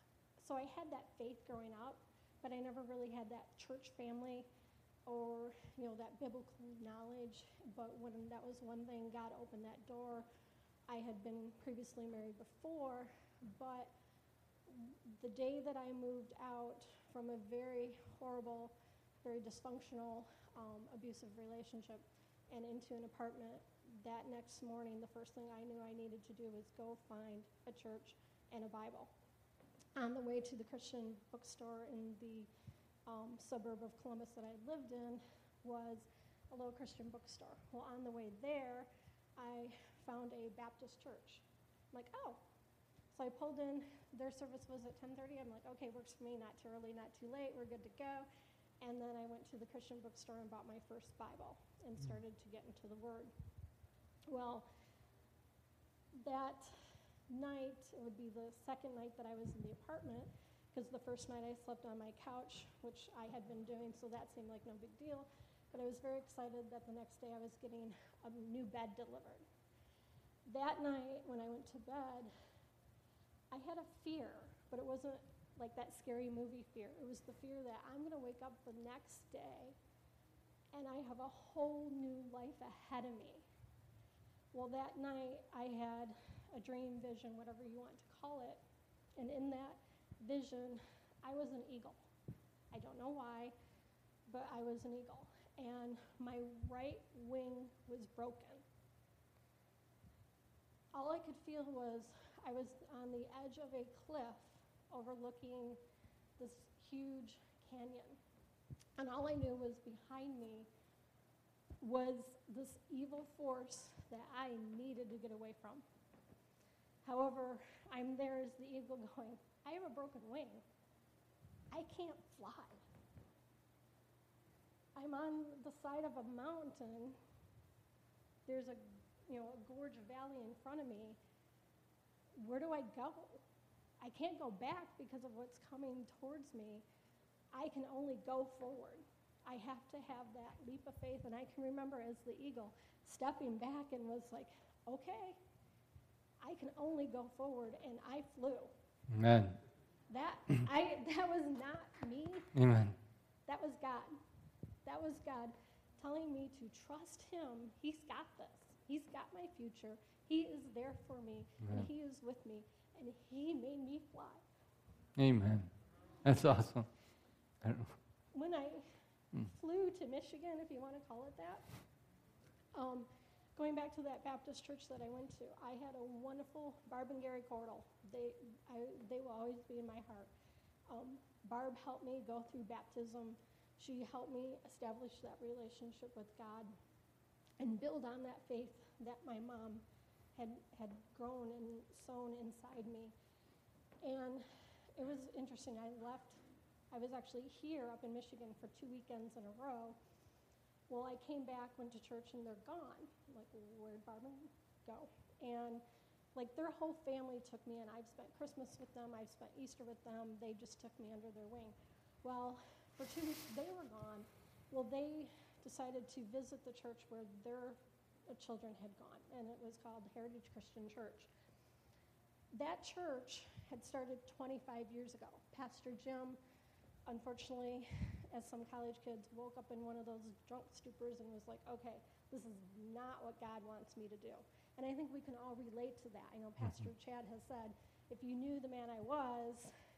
so I had that faith growing up, but I never really had that church family or, you know, that biblical knowledge. But when that was one thing, God opened that door. I had been previously married before, but the day that I moved out from a very horrible, very dysfunctional, um, abusive relationship and into an apartment, that next morning, the first thing I knew I needed to do was go find a church and a Bible. On the way to the Christian bookstore in the um, suburb of Columbus that I lived in was a little Christian bookstore. Well, on the way there, I found a Baptist church. I'm like, oh. So I pulled in. Their service was at ten thirty. I'm like, okay, works for me, not too early, not too late. We're good to go. And then I went to the Christian bookstore and bought my first Bible and started to get into the Word. Well, that night, it would be the second night that I was in the apartment, because the first night I slept on my couch, which I had been doing, so that seemed like no big deal. But I was very excited that the next day I was getting a new bed delivered. That night, when I went to bed, I had a fear, but it wasn't like that scary movie fear. It was the fear that I'm going to wake up the next day and I have a whole new life ahead of me. Well, that night I had a dream, vision, whatever you want to call it, and in that vision, I was an eagle. I don't know why, but I was an eagle, and my right wing was broken. All I could feel was I was on the edge of a cliff overlooking this huge canyon, and all I knew was behind me was this evil force that I needed to get away from. However, I'm there as the eagle going, I have a broken wing. I can't fly. I'm on the side of a mountain. There's a, you know, a gorge, a valley in front of me. Where do I go? I can't go back because of what's coming towards me. I can only go forward. I have to have that leap of faith, and I can remember as the eagle stepping back and was like, okay, I can only go forward, and I flew. Amen. That I that was not me. Amen. That was God. That was God telling me to trust him. He's got this. He's got my future. He is there for me, Amen. and he is with me, and he made me fly. Amen. That's awesome. I don't know. When I Hmm. flew to Michigan, if you want to call it that, um, going back to that Baptist church that I went to, I had a wonderful Barb and Gary Cordell. They, I, they will always be in my heart. Um, Barb helped me go through baptism. She helped me establish that relationship with God and build on that faith that my mom had, had grown and sown inside me. And it was interesting. I left. I was actually here up in Michigan for two weekends in a row. Well, I came back, went to church, and they're gone. I'm like, where'd Barbara go? And like their whole family took me in. I've spent Christmas with them. I've spent Easter with them. They just took me under their wing. Well, for two weeks, they were gone. Well, they decided to visit the church where their uh, children had gone, and it was called Heritage Christian Church. That church had started twenty-five years ago. Pastor Jim, unfortunately, as some college kids, woke up in one of those drunk stupors and was like, okay, this is not what God wants me to do. And I think we can all relate to that. I know Pastor mm-hmm. Chad has said, if you knew the man I was,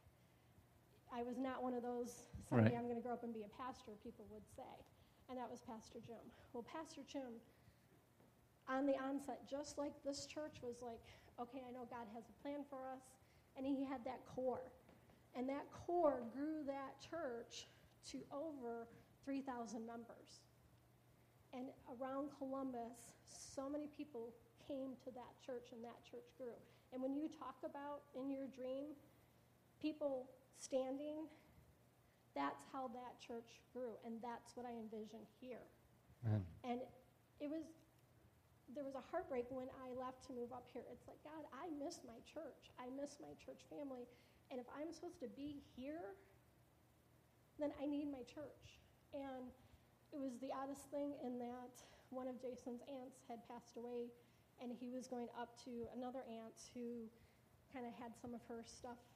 I was not one of those, someday right. I'm going to grow up and be a pastor, people would say. And that was Pastor Jim. Well, Pastor Jim, on the onset, just like this church was like, okay, I know God has a plan for us, and he had that core. And that core grew that church to over three thousand members. And around Columbus, so many people came to that church, and that church grew. And when you talk about in your dream, people standing, that's how that church grew, and that's what I envision here. Man. And it was, there was a heartbreak when I left to move up here. It's like, God, I miss my church. I miss my church family. And if I'm supposed to be here, then I need my church. And it was the oddest thing in that one of Jason's aunts had passed away, and he was going up to another aunt who kind of had some of her stuff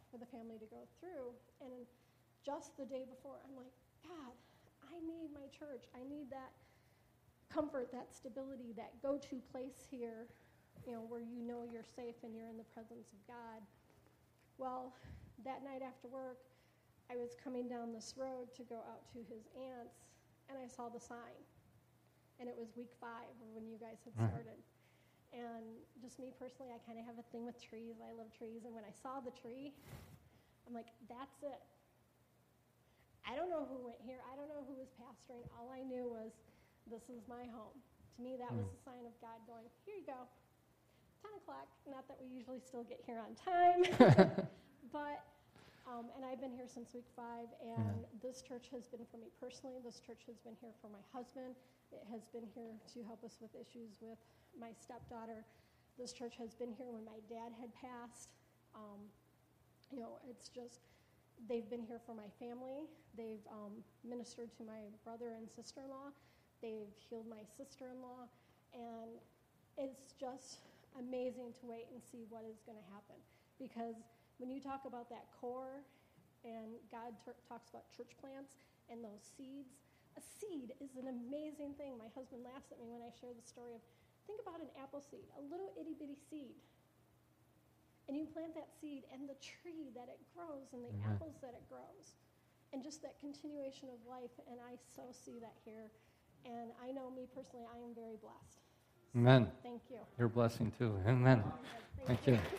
for the family to go through. And just the day before, I'm like, God, I need my church. I need that comfort, that stability, that go-to place here, you know, where you know you're safe and you're in the presence of God. Well, that night after work, I was coming down this road to go out to his aunt's, and I saw the sign. And it was week five when you guys had started. And just me personally, I kind of have a thing with trees. I love trees. And when I saw the tree, I'm like, that's it. I don't know who went here. I don't know who was pastoring. All I knew was, this is my home. To me, that mm. was a sign of God going, here you go. ten o'clock. Not that we usually still get here on time. but, um, and I've been here since week five. And mm. this church has been for me personally. This church has been here for my husband. It has been here to help us with issues with my stepdaughter. This church has been here when my dad had passed. Um, you know, it's just, they've been here for my family. They've um, ministered to my brother and sister-in-law. They've healed my sister-in-law. And it's just amazing to wait and see what is going to happen. Because when you talk about that core, and God ter- talks about church plants and those seeds, a seed is an amazing thing. My husband laughs at me when I share the story of, think about an apple seed, a little itty-bitty seed. And you plant that seed, and the tree that it grows, and the mm-hmm. apples that it grows, and just that continuation of life, and I so see that here. And I know me personally, I am very blessed. Amen. So, thank you. Your blessing too. Amen. Thank, thank you. you.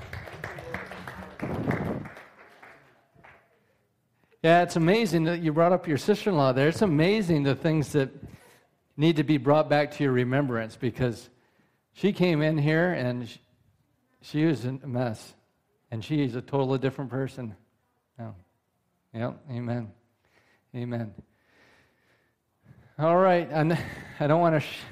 Yeah, it's amazing that you brought up your sister-in-law there. It's amazing the things that need to be brought back to your remembrance, because she came in here and she, she was a mess, and she is a totally different person. Oh. Yep, amen. Amen. All right, and I don't want to sh-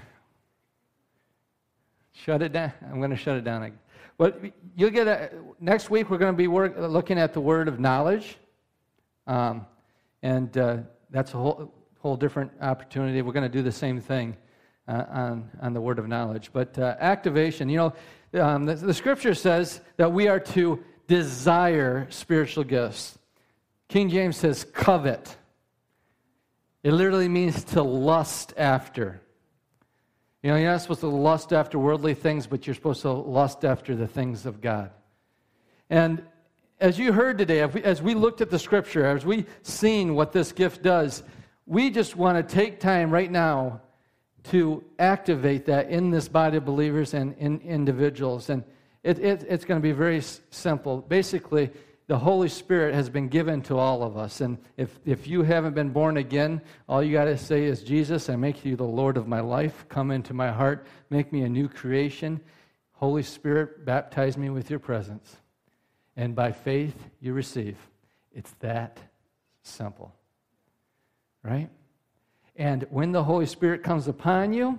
shut it down. I'm going to shut it down. But you'll get a, next week we're going to be work, looking at the word of knowledge. Um, and uh, that's a whole whole different opportunity. We're going to do the same thing uh, on on the word of knowledge. But uh, activation, you know, um, the, the scripture says that we are to desire spiritual gifts. King James says covet. It literally means to lust after. You know, you're not supposed to lust after worldly things, but you're supposed to lust after the things of God. And as you heard today, as we looked at the scripture, as we seen what this gift does, we just want to take time right now to activate that in this body of believers and in individuals. And it, it, it's going to be very s- simple. Basically, the Holy Spirit has been given to all of us. And if, if you haven't been born again, all you got to say is, Jesus, I make you the Lord of my life. Come into my heart. Make me a new creation. Holy Spirit, baptize me with your presence. And by faith, you receive. It's that simple. Right? And when the Holy Spirit comes upon you,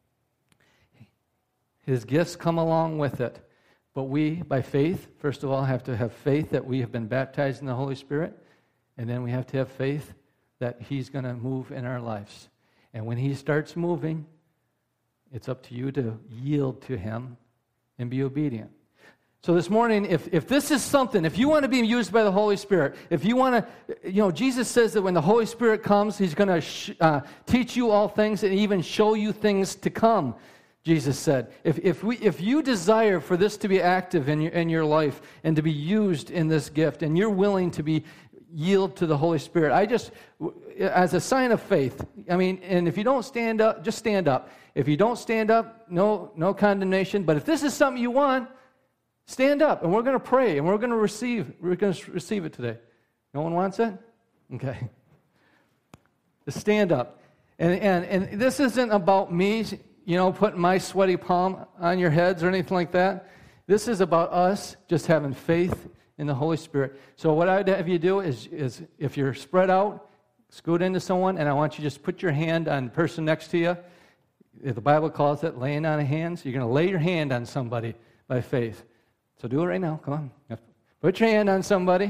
His gifts come along with it. But we, by faith, first of all, have to have faith that we have been baptized in the Holy Spirit. And then we have to have faith that He's going to move in our lives. And when He starts moving, it's up to you to yield to Him and be obedient. So this morning, if, if this is something, if you want to be used by the Holy Spirit, if you want to, you know, Jesus says that when the Holy Spirit comes, He's going to sh- uh, teach you all things and even show you things to come, Jesus said. If if we if you desire for this to be active in your, in your life and to be used in this gift, and you're willing to be yield to the Holy Spirit, I just, as a sign of faith, I mean, and if you don't stand up, just stand up. If you don't stand up, no no condemnation. But if this is something you want, stand up, and we're going to pray, and we're going to receive. We're going to receive it today. No one wants it? Okay. Just stand up, and and and this isn't about me, you know, putting my sweaty palm on your heads or anything like that. This is about us just having faith in the Holy Spirit. So what I'd have you do is is if you're spread out, scoot into someone, and I want you to just put your hand on the person next to you. The Bible calls it laying on of hands. You're going to lay your hand on somebody by faith. So do it right now. Come on. Put your hand on somebody.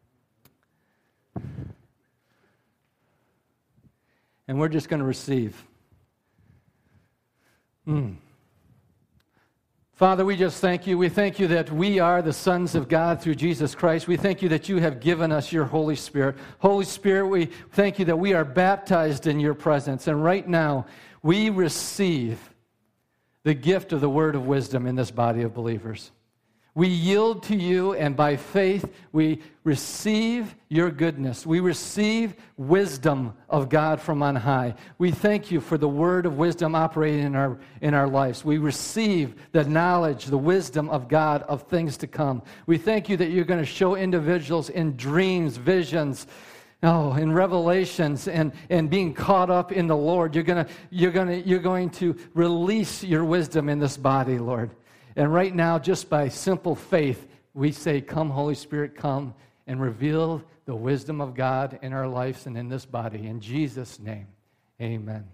And we're just going to receive. Mm. Father, we just thank you. We thank you that we are the sons of God through Jesus Christ. We thank you that you have given us your Holy Spirit. Holy Spirit, we thank you that we are baptized in your presence. And right now, we receive the gift of the word of wisdom in this body of believers. We yield to you, and by faith, we receive your goodness. We receive wisdom of God from on high. We thank you for the word of wisdom operating in our, in our lives. We receive the knowledge, the wisdom of God of things to come. We thank you that you're going to show individuals in dreams, visions, Oh, in revelations and, and being caught up in the Lord. You're gonna, you're gonna, you're going to release your wisdom in this body, Lord. And right now, just by simple faith, we say, come, Holy Spirit, come and reveal the wisdom of God in our lives and in this body. In Jesus' name, amen.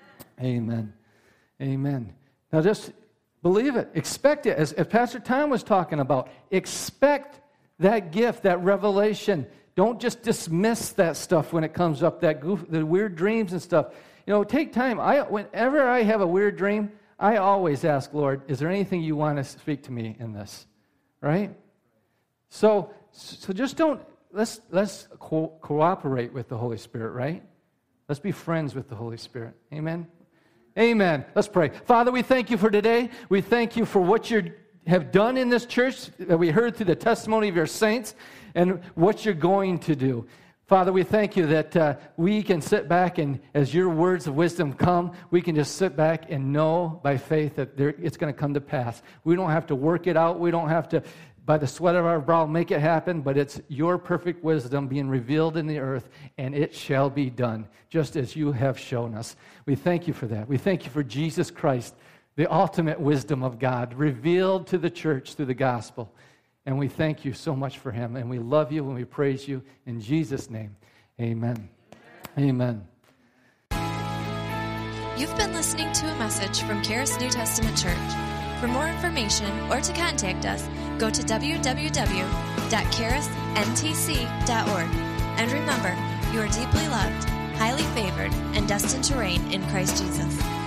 Amen. Amen. Amen. Now just believe it. Expect it. As, as Pastor Tom was talking about, expect that gift, that revelation. Don't just dismiss that stuff when it comes up, that goof, the weird dreams and stuff. You know, take time. I, whenever I have a weird dream, I always ask, Lord, is there anything you want to speak to me in this? Right? So, so just don't, let's, let's co- cooperate with the Holy Spirit, right? Let's be friends with the Holy Spirit. Amen? Amen. Let's pray. Father, we thank you for today. We thank you for what you have done in this church that we heard through the testimony of your saints and what you're going to do. Father, we thank you that uh, we can sit back and as your words of wisdom come, we can just sit back and know by faith that there, it's going to come to pass. We don't have to work it out. We don't have to, by the sweat of our brow, make it happen, but it's your perfect wisdom being revealed in the earth, and it shall be done, just as you have shown us. We thank you for that. We thank you for Jesus Christ, the ultimate wisdom of God, revealed to the church through the gospel. And we thank you so much for him, and we love you and we praise you in Jesus' name. Amen. Amen. You've been listening to a message from Charis New Testament Church. For more information or to contact us, go to w w w dot charis n t c dot org. And remember, you are deeply loved, highly favored, and destined to reign in Christ Jesus.